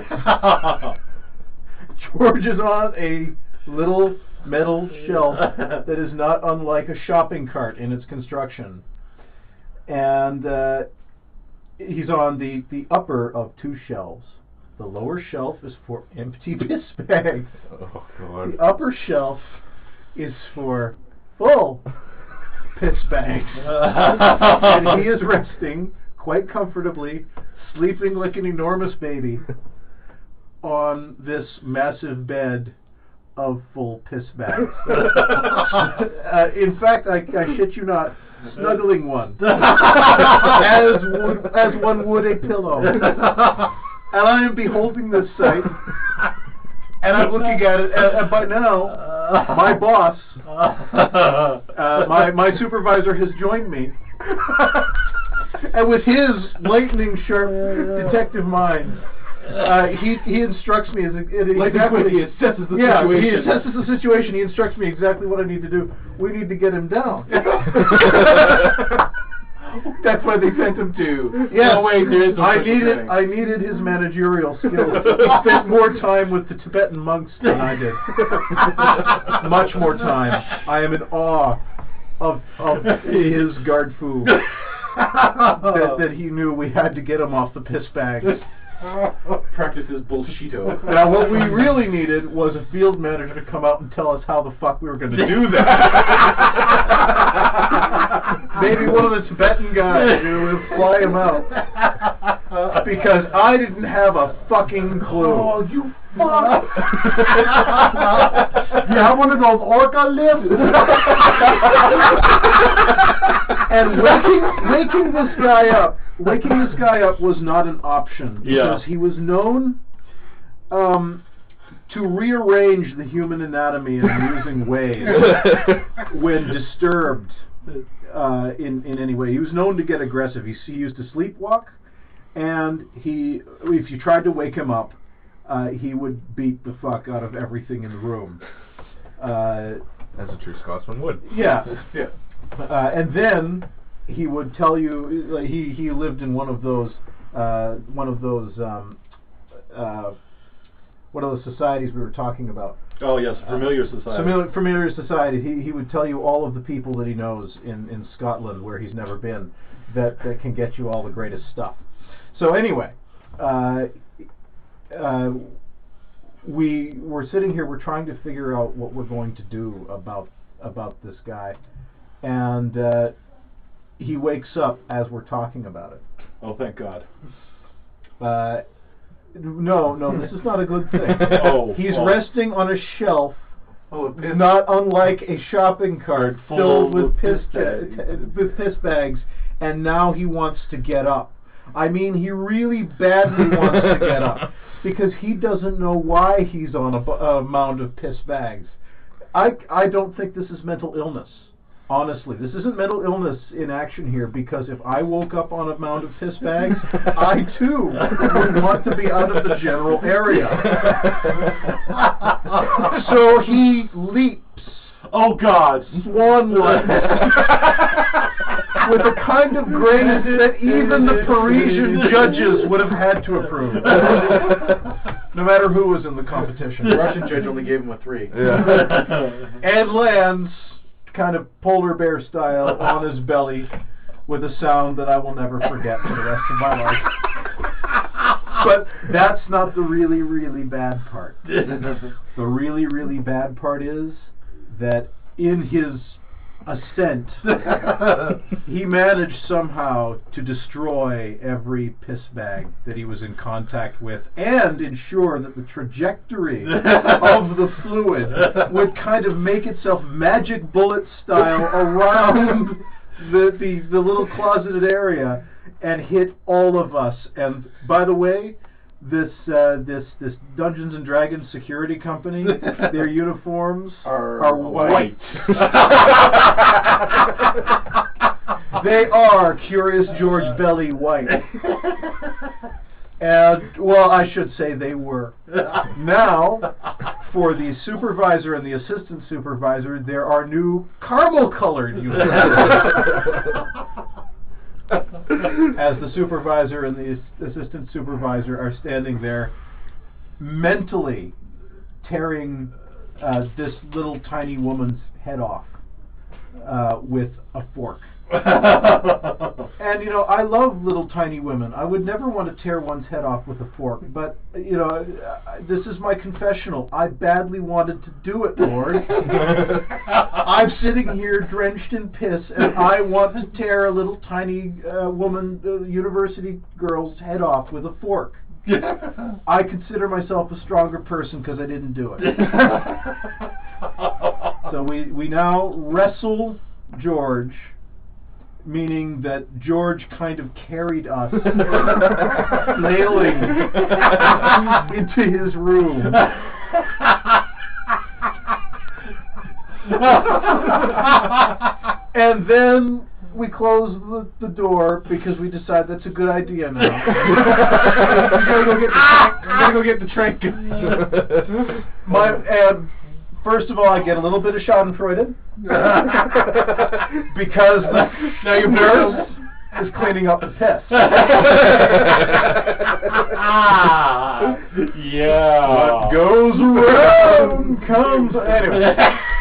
George is on a little metal shelf that is not unlike a shopping cart in its construction. And uh, he's on the, the upper of two shelves. The lower shelf is for empty piss bags.
Oh, God.
The upper shelf is for full piss bags. And he is resting quite comfortably, sleeping like an enormous baby on this massive bed of full piss bags. uh, in fact, I, I shit you not, snuggling one, as would, as one would a pillow. And I am beholding this sight, and I'm looking at it, and, and by now, my boss, uh, my my supervisor has joined me, and with his lightning sharp detective mind, uh, he he instructs me as a, exactly.
He assesses the
yeah,
situation.
he assesses the situation. He instructs me exactly what I need to do. We need to get him down.
That's why they sent him to.
Yeah,
No, wait, there is no
I
such
needed
thing.
I needed his managerial skills. He spent more time with the Tibetan monks than I did. Much more time. I am in awe of of his guard food. that, that he knew we had to get him off the piss bags.
Practices bullshito.
Now, what we really needed was a field manager to come out and tell us how the fuck we were going to do that. Maybe one of the Tibetan guys who would fly him out. Because I didn't have a fucking clue.
Oh, you fuck!
You have one of those orca lifts? And waking, waking this guy up, waking this guy up was not an option because
Yeah.
he was known um, to rearrange the human anatomy in amusing ways when disturbed uh, in in any way. He was known to get aggressive. He, he used to sleepwalk, and he, if you tried to wake him up, uh, he would beat the fuck out of everything in the room. Uh,
As a true Scotsman would.
yeah.
Yeah.
Uh, and then he would tell you, like, he he lived in one of those uh, one of those um, uh, one of those societies we were talking about.
Oh yes, familiar society.
Familiar, familiar society. He he would tell you all of the people that he knows in, in Scotland where he's never been that, that can get you all the greatest stuff. So anyway, uh, uh, we we're sitting here. We're trying to figure out what we're going to do about about this guy. And uh, he wakes up as we're talking about it.
Oh, thank God.
Uh, no, no, this is not a good thing.
Oh,
He's
oh.
resting on a shelf,
Oh, piss.
not unlike a shopping cart
Full
filled with
with
piss,
piss bags.
uh, with piss bags, and now he wants to get up. I mean, he really badly wants to get up because he doesn't know why he's on a, bu- a mound of piss bags. I I don't think this is mental illness. Honestly, this isn't mental illness in action here, because if I woke up on a mound of piss bags, I too would want to be out of the general area. So he leaps,
Oh God.
swan-like, with the kind of grace that even the Parisian judges would have had to approve, no matter who was in the competition.
The Russian judge only gave him a three.
Yeah.
And lands kind of polar bear style on his belly with a sound that I will never forget for the rest of my life. But that's not the really, really bad part. The really, really bad part is that in his ascent, he managed somehow to destroy every piss bag that he was in contact with and ensure that the trajectory of the fluid would kind of make itself magic bullet style around the, the, the little closeted area and hit all of us. And by the way, this uh, this this Dungeons and Dragons security company, their uniforms
Are
are
white.
white. They are Curious George Belly white. And, well, I should say they were. Now, for the supervisor and the assistant supervisor, there are new caramel-colored uniforms. As the supervisor and the assistant supervisor are standing there mentally tearing uh, this little tiny woman's head off uh, with a fork. And, you know, I love little tiny women. I would never want to tear one's head off with a fork, but, you know, uh, this is my confessional. I badly wanted to do it, Lord. I'm sitting here drenched in piss, and I want to tear a little tiny uh, woman, uh, university girl's head off with a fork. I consider myself a stronger person because I didn't do it. So we, we now wrestle George, meaning that George kind of carried us, flailing into his room. And then we closed the, the door because we decided that's a good idea now.
We gotta go get the trank. We gotta go get the trank.
My, and first of all, I get a little bit of Schadenfreude because the,
Now you're
nurse is cleaning up the piss.
Yeah.
What goes around comes anyway.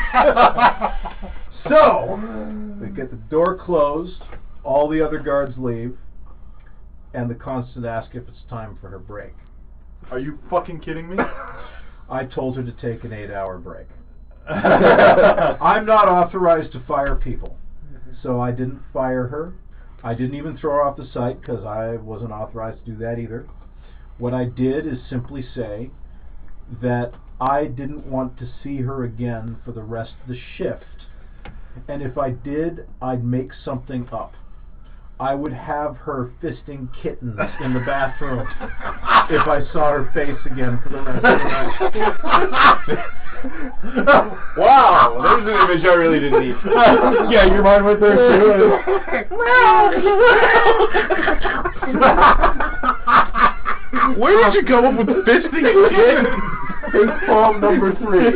So we get the door closed, all the other guards leave, and the constant asks if it's time for her break.
Are you fucking kidding me?
I told her to take an eight-hour break. I'm not authorized to fire people, so I didn't fire her. I didn't even throw her off the site because I wasn't authorized to do that either. What I did is simply say that I didn't want to see her again for the rest of the shift. And if I did, I'd make something up. I would have her fisting kittens in the bathroom if I saw her face again for the rest of the night.
Wow, there's an image I really didn't need.
Yeah, your mind went there too.
Where did you come up with fisting kids?
Big palm number three.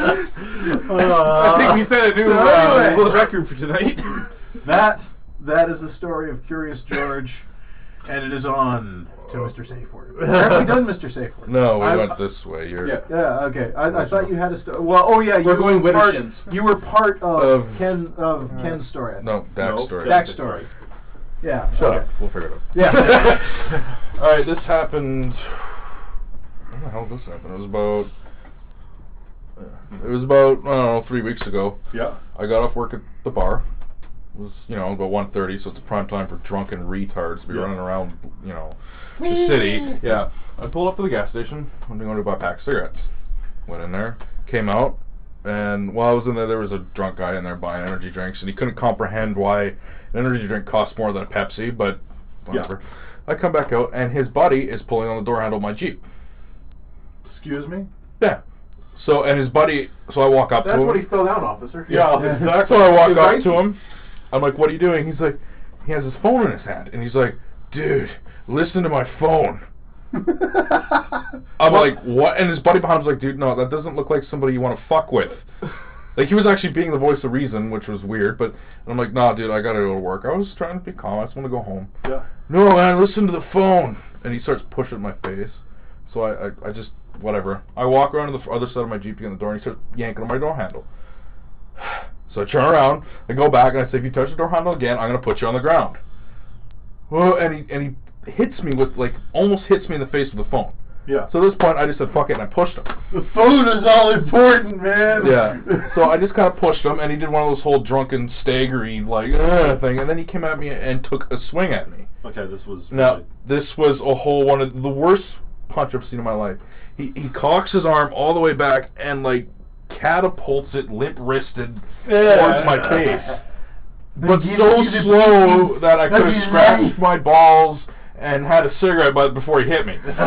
I think we set a new
So
uh,
anyway.
world record for tonight.
That that is the story of Curious George, and it is on to Mister Safeword. Have we done Mister Safeword?
No, we
I-
went this way. You're
Yeah.
Yeah, okay. I, I thought you had a story. Well, oh yeah, you
We're going
were part.
Wittershins.
You were part of,
Of-
Ken of Ken's story. I think.
no Dak
No,
story.
Dak's story. Yeah.
Shut
okay.
up. We'll figure it out.
Yeah.
All right, this happened. When the hell did this happen? It was about. It was about I don't know three weeks ago.
Yeah.
I got off work at the bar. It was you know about one thirty, so it's a prime time for drunken retards to be
Yeah.
running around you know the city. Yeah. I pulled up to the gas station. I'm going to buy a pack of cigarettes. Went in there, came out, and while I was in there, there was a drunk guy in there buying energy drinks, and he couldn't comprehend why an energy drink costs more than a Pepsi, but whatever. I come back out, and his buddy is pulling on the door handle of my Jeep.
Excuse me?
Yeah. So, and his buddy, so I walk up
That's
to him.
what he filled out, officer.
Yeah,
Yeah.
exactly.
So I walk
He's
up
right.
to him. I'm like, what are you doing? He's like, he has his phone in his hand. And he's like, dude, listen to my phone. I'm like, what? And his buddy behind him's like, dude, no, that doesn't look like somebody you want to fuck with. Like, he was actually being the voice of reason, which was weird. But I'm like, nah, dude, I gotta go to work. I was trying to be calm. I just want to go home.
Yeah.
No, man, listen to the phone. And he starts pushing my face. So I, I, I just, whatever. I walk around to the other side of my Jeep to get in the door, and he starts yanking on my door handle. So I turn around, I go back, and I say, if you touch the door handle again, I'm going to put you on the ground. Well, and he, and he hits me with, like, almost hits me in the face with the phone.
Yeah.
So at this point, I just said, fuck it, and I pushed him.
The phone is all important, man.
Yeah. So I just kind of pushed him, and he did one of those whole drunken, staggery, like, uh, thing, and then he came at me and took a swing at me.
Okay, this was...
Now, this was a whole one of the worst punch I've seen in my life. He, he cocks his arm all the way back and, like, catapults it limp-wristed towards my face. But
You-
so
you just-
slow that I could have
That's
scratched
right.
my balls and had a cigarette butt before he hit me. So,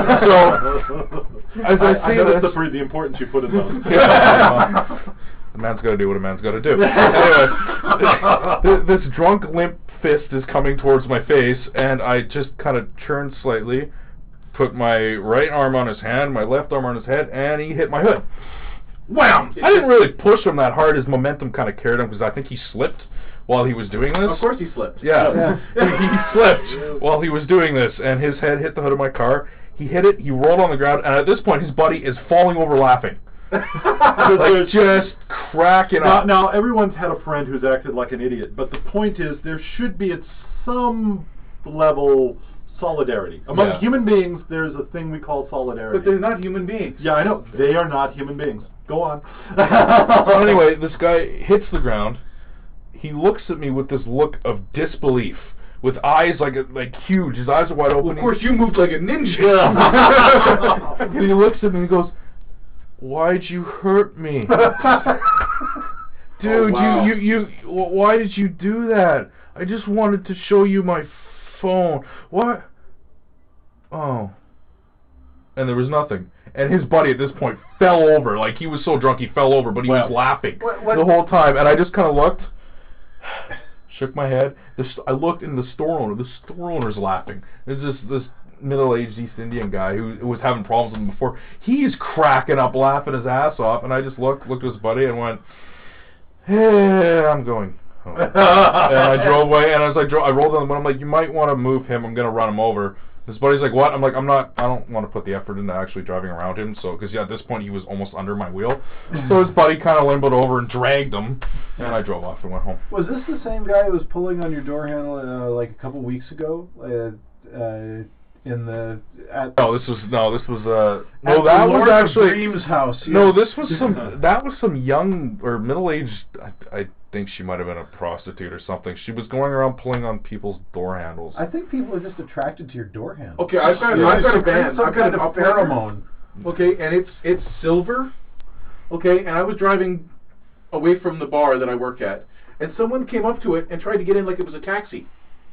as I,
I,
say
I noticed
this,
the, pre- the importance you put in those.
Yeah. The man's got to do what a man's got to do. Anyway, th- this drunk limp fist is coming towards my face, and I just kind of turned slightly, put my right arm on his hand, my left arm on his head, and he hit my hood. Wham! I didn't really push him that hard. His momentum kind of carried him because I think he slipped while he was doing this.
Of course he slipped.
Yeah. he, he slipped while he was doing this, and his head hit the hood of my car. He hit it, he rolled on the ground, and at this point his buddy is falling over laughing. Like, just cracking
Now,
up.
now, everyone's had a friend who's acted like an idiot, but the point is there should be at some level solidarity. Among
Yeah.
human beings, there's a thing we call solidarity.
But they're not human beings.
Yeah, I know. They are not human beings. Go on.
So anyway, this guy hits the ground. He looks at me with this look of disbelief, with eyes like like huge. His eyes are wide open.
Well, of course, you moved like a ninja.
And he looks at me and he goes, "Why'd you hurt me, dude?
Oh, wow.
You you you. Why did you do that? I just wanted to show you my phone. What? Oh." And there was nothing. And his buddy at this point fell over. Like, he was so drunk he fell over, but he
Well,
was laughing
what- what-
the whole time. And I just kind of looked, shook my head. The st- I looked in the store owner. The store owner's laughing. There's this this middle-aged East Indian guy who, who was having problems with him before. He's cracking up, laughing his ass off. And I just looked, looked at his buddy and went, "Hey, I'm going home." And I drove away. And as I drove, I rolled on the window. I'm like, "You might want to move him. I'm going to run him over." His buddy's like, "What?" I'm like, "I'm not, I don't want to put the effort into actually driving around him." So, because yeah, at this point he was almost under my wheel. So his buddy kind of limbered over and dragged him, and I drove off and went home.
Was this the same guy who was pulling on your door handle uh, like a couple weeks ago? Uh, uh, in the at
No, this was no, this was uh,
at
no,
the
that was
Lord of
actually
Dreams house.
no,
yeah.
this was some that was some young or middle-aged. I, I think she might have been a prostitute or something. She was going around pulling on people's door handles.
I think people are just attracted to your door handle.
Okay, I've got,
Yeah,
I've got a
it's some
van. I've got
kind
an
of
upright.
pheromone.
Okay, and it's it's silver. Okay, and I was driving away from the bar that I work at, and someone came up to it and tried to get in like it was a taxi.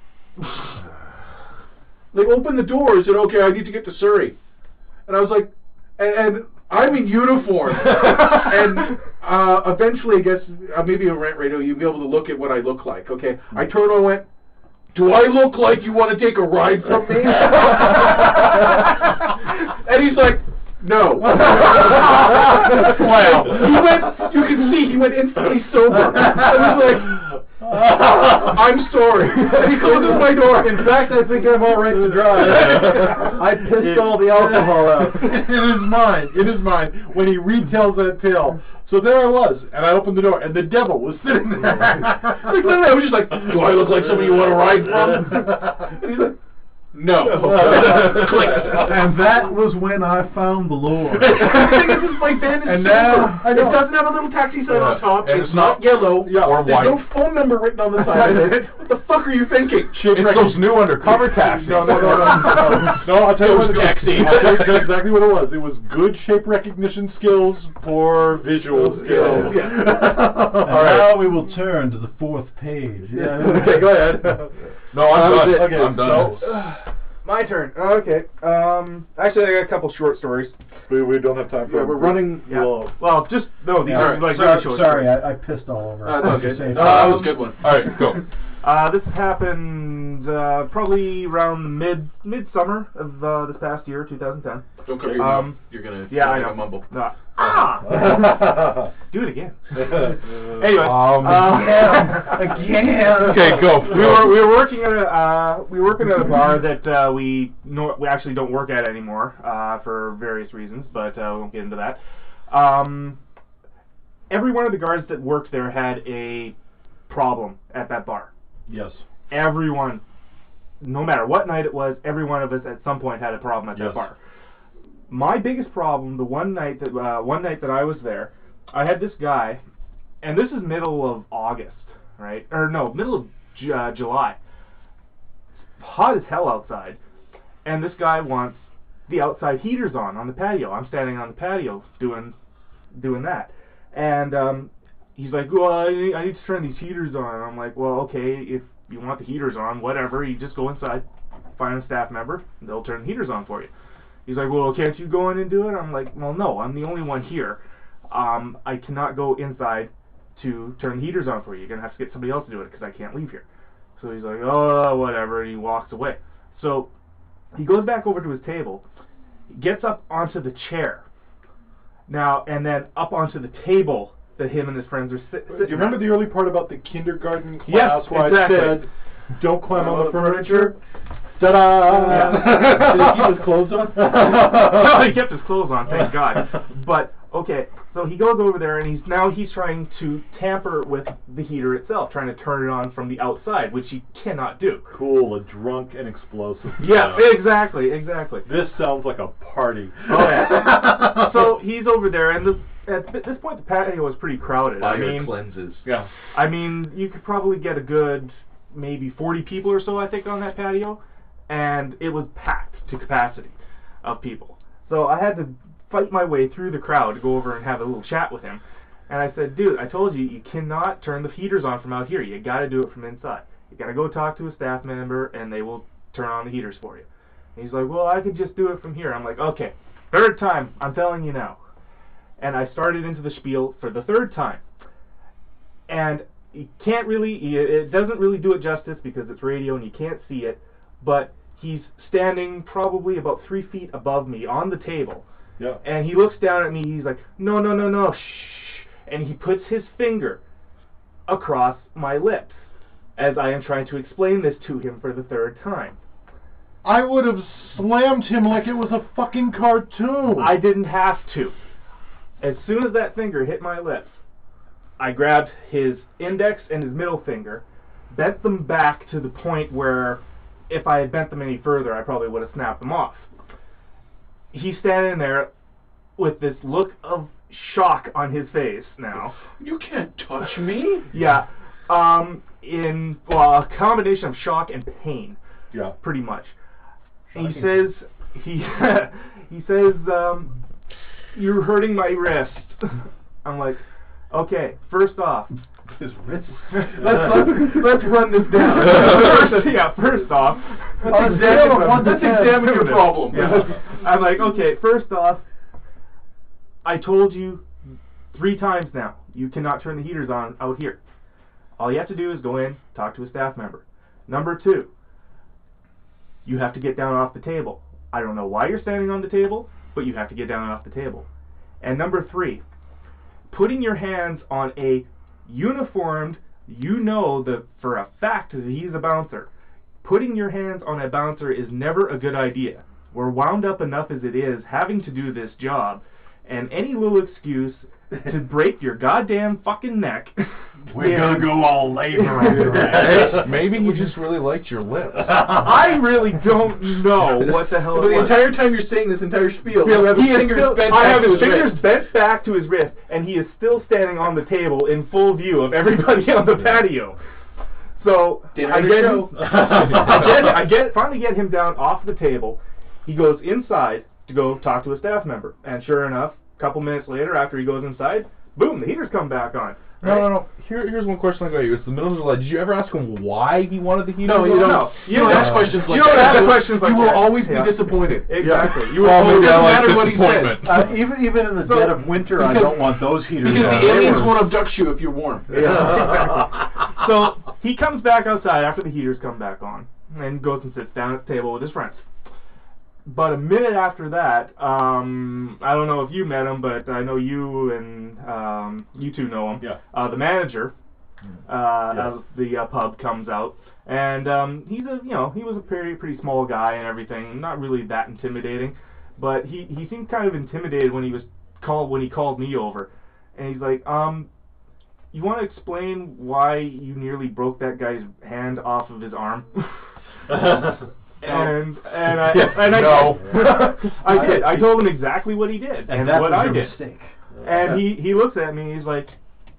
They opened the door and said, "Okay, I need to get to Surrey," and I was like, and, and I'm in uniform, and uh, eventually, I guess uh, maybe on rent radio, you'll be able to look at what I look like. Okay, I turned and went, "Do I look like you want to take a ride from me?" And he's like, "No." Wow. He went, you can see he went instantly sober. I was like, "I'm sorry." And he closes my door.
In fact, I think I'm all right to drive. I pissed all the alcohol out.
It is mine. It is mine. When he retells that tale. So there I was, and I opened the door, and the devil was sitting there.
Like, literally, I was just like, "Do I look like somebody you want to ride from?" And he's like, "No." Click.
And that was when I found the Lord.
The thing is, is my van is
And
silver.
now- I
It
know.
doesn't have a little taxi sign on top.
And
It's,
it's
not,
not-
yellow.
Yeah,
or
There's
white.
no phone number written on the side of it. What the fuck are you thinking?
Shape
It's those new undercover taxis.
No, no, no, no, no. No, I'll tell you what it was.
Taxi.
I'll tell you exactly what it was. It was good shape recognition skills, poor visual skills.
Yeah.
And
All right.
now we will turn to the fourth page. Yeah.
Okay, go ahead.
No, I'm
That was
done.
it.
Okay,
I'm done.
so-
My turn. Okay. Um, actually, I got a couple short stories.
We, we don't have time for
Yeah, we're running.
Yeah.
Well,
Well, just no. These
Yeah.
are like
sorry,
really short
sorry
stories.
I, I pissed all over.
Uh,
it.
that's okay.
Say-
Uh, that was a good one.
All right, go.
Uh, this happened uh, probably around mid midsummer of uh, this past year, two thousand ten.
Don't cover your
Um,
mouth. You're gonna.
Yeah, I
you're
know.
gonna mumble.
No. Ah! Do it again. Anyway.
Um,
uh,
Again.
Okay, go.
we were we were working at a uh, we were working at a bar that uh, we no, we actually don't work at anymore uh, for various reasons, but uh, we won't get into that. Um, every one of the guards that worked there had a problem at that bar.
Yes.
Everyone, no matter what night it was, every one of us at some point had a problem at
Yes.
that bar. My biggest problem, the one night that uh, one night that I was there, I had this guy, and this is middle of August, right? Or no, middle of Ju- uh, July. It's hot as hell outside, and this guy wants the outside heaters on on the patio. I'm standing on the patio doing doing that, and um, he's like, "Well, I need, I need to turn these heaters on." And I'm like, "Well, okay, if you want the heaters on, whatever. You just go inside, find a staff member, and they'll turn the heaters on for you." He's like, "Well, can't you go in and do it?" I'm like, "Well, no, I'm the only one here. Um, I cannot go inside to turn the heaters on for you. You're gonna have to get somebody else to do it because I can't leave here." So he's like, "Oh, whatever," and he walks away. So he goes back over to his table, gets up onto the chair, now and then up onto the table that him and his friends are sit- sitting.
Do you remember
at.
the early part about the kindergarten class
Yes,
where
exactly.
I said, "Don't climb on the furniture"?
Yeah.
Ta-da! Did he keep his clothes on?
No, he kept his clothes on, thank God. But okay, so he goes over there and he's now he's trying to tamper with the heater itself, trying to turn it on from the outside, which he cannot do.
Cool, a drunk and explosive.
Yeah,
fellow.
exactly, exactly.
This sounds like a party.
Oh yeah. So he's over there, and the, at this point the patio was pretty crowded. I
Fire
mean,
cleanses.
Yeah.
I mean, you could probably get a good maybe forty people or so, I think, on that patio, and it was packed to capacity of people. So I had to fight my way through the crowd to go over and have a little chat with him. And I said, "Dude, I told you, you cannot turn the heaters on from out here. You got to do it from inside. You got to go talk to a staff member, and they will turn on the heaters for you." And he's like, "Well, I could just do it from here." I'm like, "Okay, third time, I'm telling you now." And I started into the spiel for the third time. And you can't really, it doesn't really do it justice because it's radio and you can't see it, but he's standing probably about three feet above me on the table.
Yeah.
And he looks down at me, he's like, "No, no, no, no, shh." And he puts his finger across my lips as I am trying to explain this to him for the third time.
I would have slammed him like it was a fucking cartoon.
I didn't have to. As soon as that finger hit my lips, I grabbed his index and his middle finger, bent them back to the point where if I had bent them any further, I probably would have snapped them off. He's standing there with this look of shock on his face now.
You can't touch me.
Yeah, um, in well, a combination of shock and pain,
Yeah.
pretty much. And he
Shocking.
says, he he says, um, "You're hurting my wrist." I'm like, "Okay, first off,
His wrist.
let's, let's, let's run this down." First, yeah, first off,
On a scale of one to
Let's
ten.
examine your problem.
Yeah. I'm like, "Okay, first off, I told you three times now, you cannot turn the heaters on out here. All you have to do is go in, talk to a staff member. Number two, you have to get down off the table. I don't know why you're standing on the table, but you have to get down off the table. And number three, putting your hands on a uniformed, you know the for a fact that he's a bouncer. Putting your hands on a bouncer is never a good idea. We're wound up enough as it is having to do this job, and any little excuse to break your goddamn fucking neck."
We're gonna go all labor over
Hey,
that.
maybe he just really liked your lips.
I really don't know what the hell
But
it
the
was.
entire time you're saying this entire spiel,
He
you have his
is
fingers
still-
bent
I
back
have
to
his fingers
wrist.
bent back to his wrist, and he is still standing on the table in full view of everybody on the patio. So
Dinner
I
and a
get,
show.
him, I get, I get, finally get him down off the table. He goes inside to go talk to a staff member, and sure enough, a couple minutes later, after he goes inside, boom, the heaters come back on.
No, no, no. Here, here's one question I got you. It's the middle of July. Did you ever ask him why he wanted the heaters
No, you
on?
don't.
No,
You don't ask questions like
you don't
that.
ask questions like
You will
that.
always
Yeah.
be disappointed.
Exactly.
Yeah.
You will
Oh,
always
maybe I
doesn't
like
matter what he
disappointment.
says.
Uh, even even in the
So-
dead of winter, I
because-
don't want those heaters
Because
on.
the aliens
They were-
won't abduct you if you're warm.
Yeah. So he comes back outside after the heaters come back on and goes and sits down at the table with his friends. But a minute after that, um, I don't know if you met him, but I know you and um, you two know him.
Yeah.
Uh, the manager uh,
Yes.
of the uh, pub comes out, and um, he's a you know he was a pretty pretty small guy and everything, not really that intimidating, but he he seemed kind of intimidated when he was called when he called me over. and he's like, um, you want to explain why you nearly broke that guy's hand off of his arm? And and I and I
No.
did. I did. I told him exactly what he did and,
And that
what
was
I
your
did.
mistake.
And he he looks at me and he's like,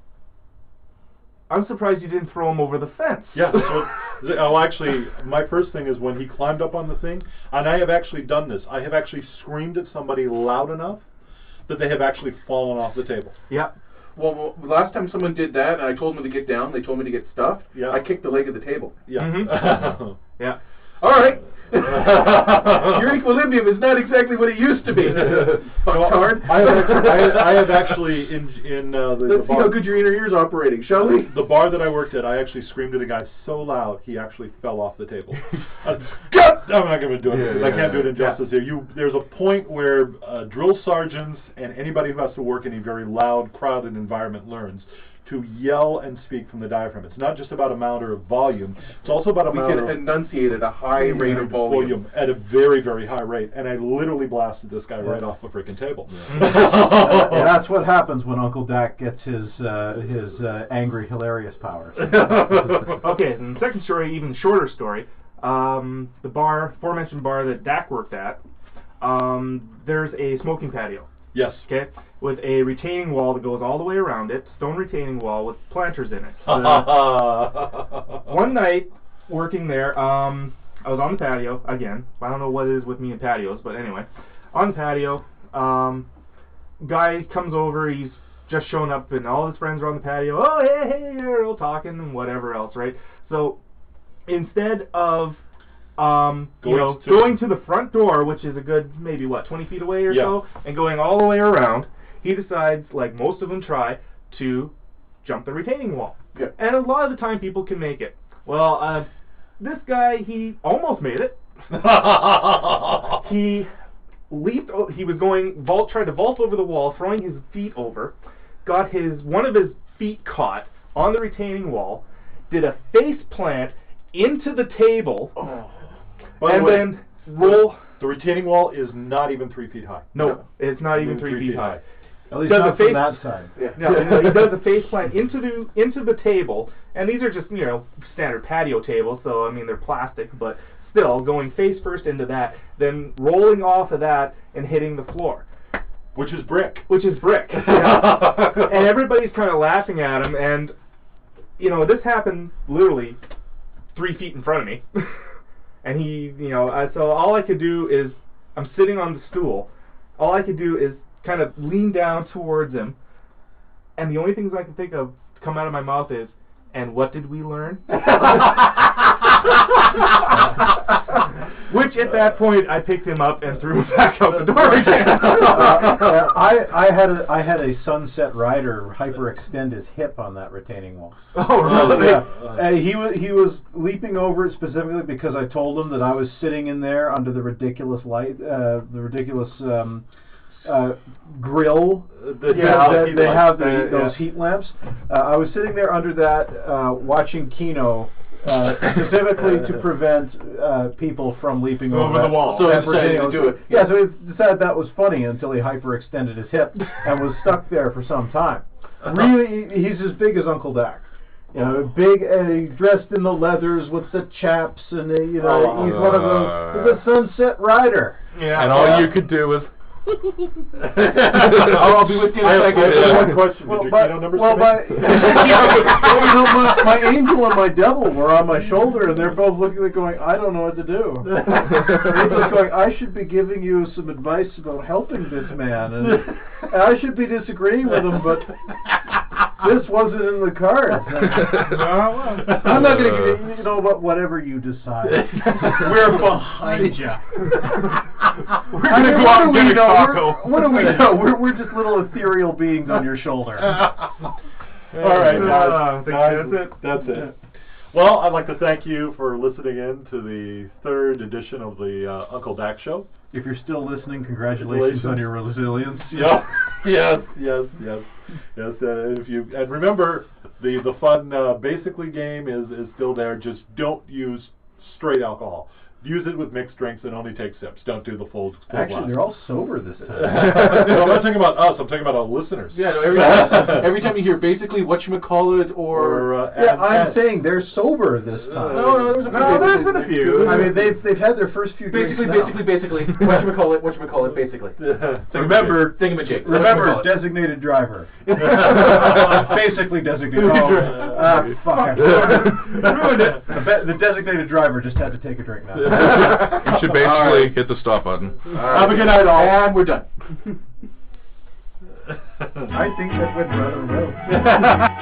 I'm surprised you didn't throw him over the fence.
Yeah. So, oh, actually, my first thing is when he climbed up on the thing, and I have actually done this. I have actually screamed at somebody loud enough that they have actually fallen off the table.
Yeah.
Well, well, last time someone did that, and I told them to get down, they told me to get stuffed.
Yeah.
I kicked the leg of the table.
Yeah.
Mhm. Yeah.
All right. Your equilibrium is not exactly what it used to be. Fucktard.
I have actually, I, I have actually in in uh, the, the
Let's see how
bar,
good your inner ear's operating, shall we?
the bar that I worked at. I actually screamed at a guy so loud he actually fell off the table. uh, God, I'm not going to do it
Yeah,
because I
yeah,
can't do it
yeah.
injustice here. You, there's a point where uh, drill sergeants and anybody who has to work in a very loud, crowded environment learns to yell and speak from the diaphragm. It's not just about amount or volume. It's also about
We
amount
can
of
enunciate at a high rate of volume.
at a very, very high rate. And I literally blasted this guy right off the freaking table.
Uh, that's what happens when Uncle Dak gets his uh, his uh, angry, hilarious powers.
Okay, and the second story, even shorter story. Um, the bar, aforementioned bar that Dak worked at, um, there's a smoking patio.
Yes.
Okay, with a retaining wall that goes all the way around it, stone retaining wall with planters in it. Uh, one night, working there, um, I was on the patio, again, I don't know what it is with me and patios, but anyway, on the patio, um, guy comes over, he's just shown up, and all his friends are on the patio, oh, hey, hey, they're all talking, and whatever else, right? So, instead of Um, you
Going
know,
to-
going to the front door, which is a good, maybe, what, twenty feet away or
Yeah.
so, and going all the way around, he decides, like most of them try, to jump the retaining wall.
Yeah.
And a lot of the time people can make it. Well, uh, this guy, he almost made it. He leaped, o- he was going, vault, tried to vault over the wall, throwing his feet over, got his, one of his feet caught on the retaining wall, did a face plant into the table,
By the
and
way,
then roll.
The retaining wall is not even three feet high.
No, it's not even three feet high.
At least
Does
not
the
from
face-
that side.
No, no, he does a face plant into the into the table, and these are just, you know, standard patio tables, so I mean they're plastic, but still going face first into that, then rolling off of that and hitting the floor,
Which is brick.
which is brick. Yeah. And everybody's kind of laughing at him, and you know this happened literally three feet in front of me, and he, you know, I, so all I could do is I'm sitting on the stool, all I could do is kind of lean down towards him, and the only things I can think of to come out of my mouth is, and what did we learn? Which at that point I picked him up and threw him back out the door again.
Uh, I I had a I had a Sunset Rider hyperextend his hip on that retaining wall.
Oh really?
Yeah, and he was he was leaping over it specifically because I told him that I was sitting in there under the ridiculous light, uh, the ridiculous um, uh, grill.
The-
Yeah,
the
that
heat
they
lamps.
have the,
Uh,
those
yeah.
heat lamps. Uh, I was sitting there under that, uh, watching Kino. Uh, specifically to prevent uh, people from leaping
Over
over,
the
that-
wall.
So he
that
decided to
retaining-
do it.
Yeah, so he decided that was funny until he hyperextended his hip and was stuck there for some time. Really, he- he's as big as Uncle Dak. You know, big, uh, dressed in the leathers with the chaps, and uh, you know,
Oh,
he's one of
uh,
the, the Sunset Rider.
Yeah.
And all
yeah.
you could do was.
I'll, I'll be with you in
I
a
have,
second.
I have
Yeah.
one question.
Well,
Did your
my,
Keno numbers
well,
come
my,
in?
well, you know, my, my angel and my devil were on my shoulder, and they're both looking at me going, I don't know what to do. They're just going, I should be giving you some advice about helping this man, and, and I should be disagreeing with him, but this wasn't in the cards. I'm not going to give you, you know what, whatever you decide.
We're behind you.
We're
I
gonna
mean,
go
what
out
do
and
we
get a
know?
taco.
We're, what do we know? We're, we're just little ethereal beings on your shoulder.
All right, guys.
Uh, I think
Guys,
that's it.
That's it. Well, I'd like to thank you for listening in to the third edition of the uh, Uncle Dak Show.
If you're still listening, congratulations on your resilience.
Yeah. yes, yes, yes, yes. Uh, if you and remember, the the fun uh, basically game is is still there. Just don't use straight alcohol. use it with mixed drinks and only take sips. Don't do the full. full
Actually,
blast.
they're all sober this time.
No, I'm not talking about us. I'm talking about our listeners.
Yeah, no, every, time, every time you hear basically whatchamacallit or...
Or, uh,
Yeah,
and-
I'm
and-
saying they're sober this time.
no, no, there's a few.
No, there's been a few.
I mean, they've they've had their first few
Basically,
drinks
basically, basically, whatchamacallit, whatchamacallit, basically.
Remember,
Thingamajig.
remember,
Whatchamacallit.
designated driver. Basically designated. Oh, ah, fuck! I ruined it. The, be- the designated driver just had to take a drink now.
You should basically
All right.
hit the stop button.
Have a good night, all.
And we're done.
I think that went rather well.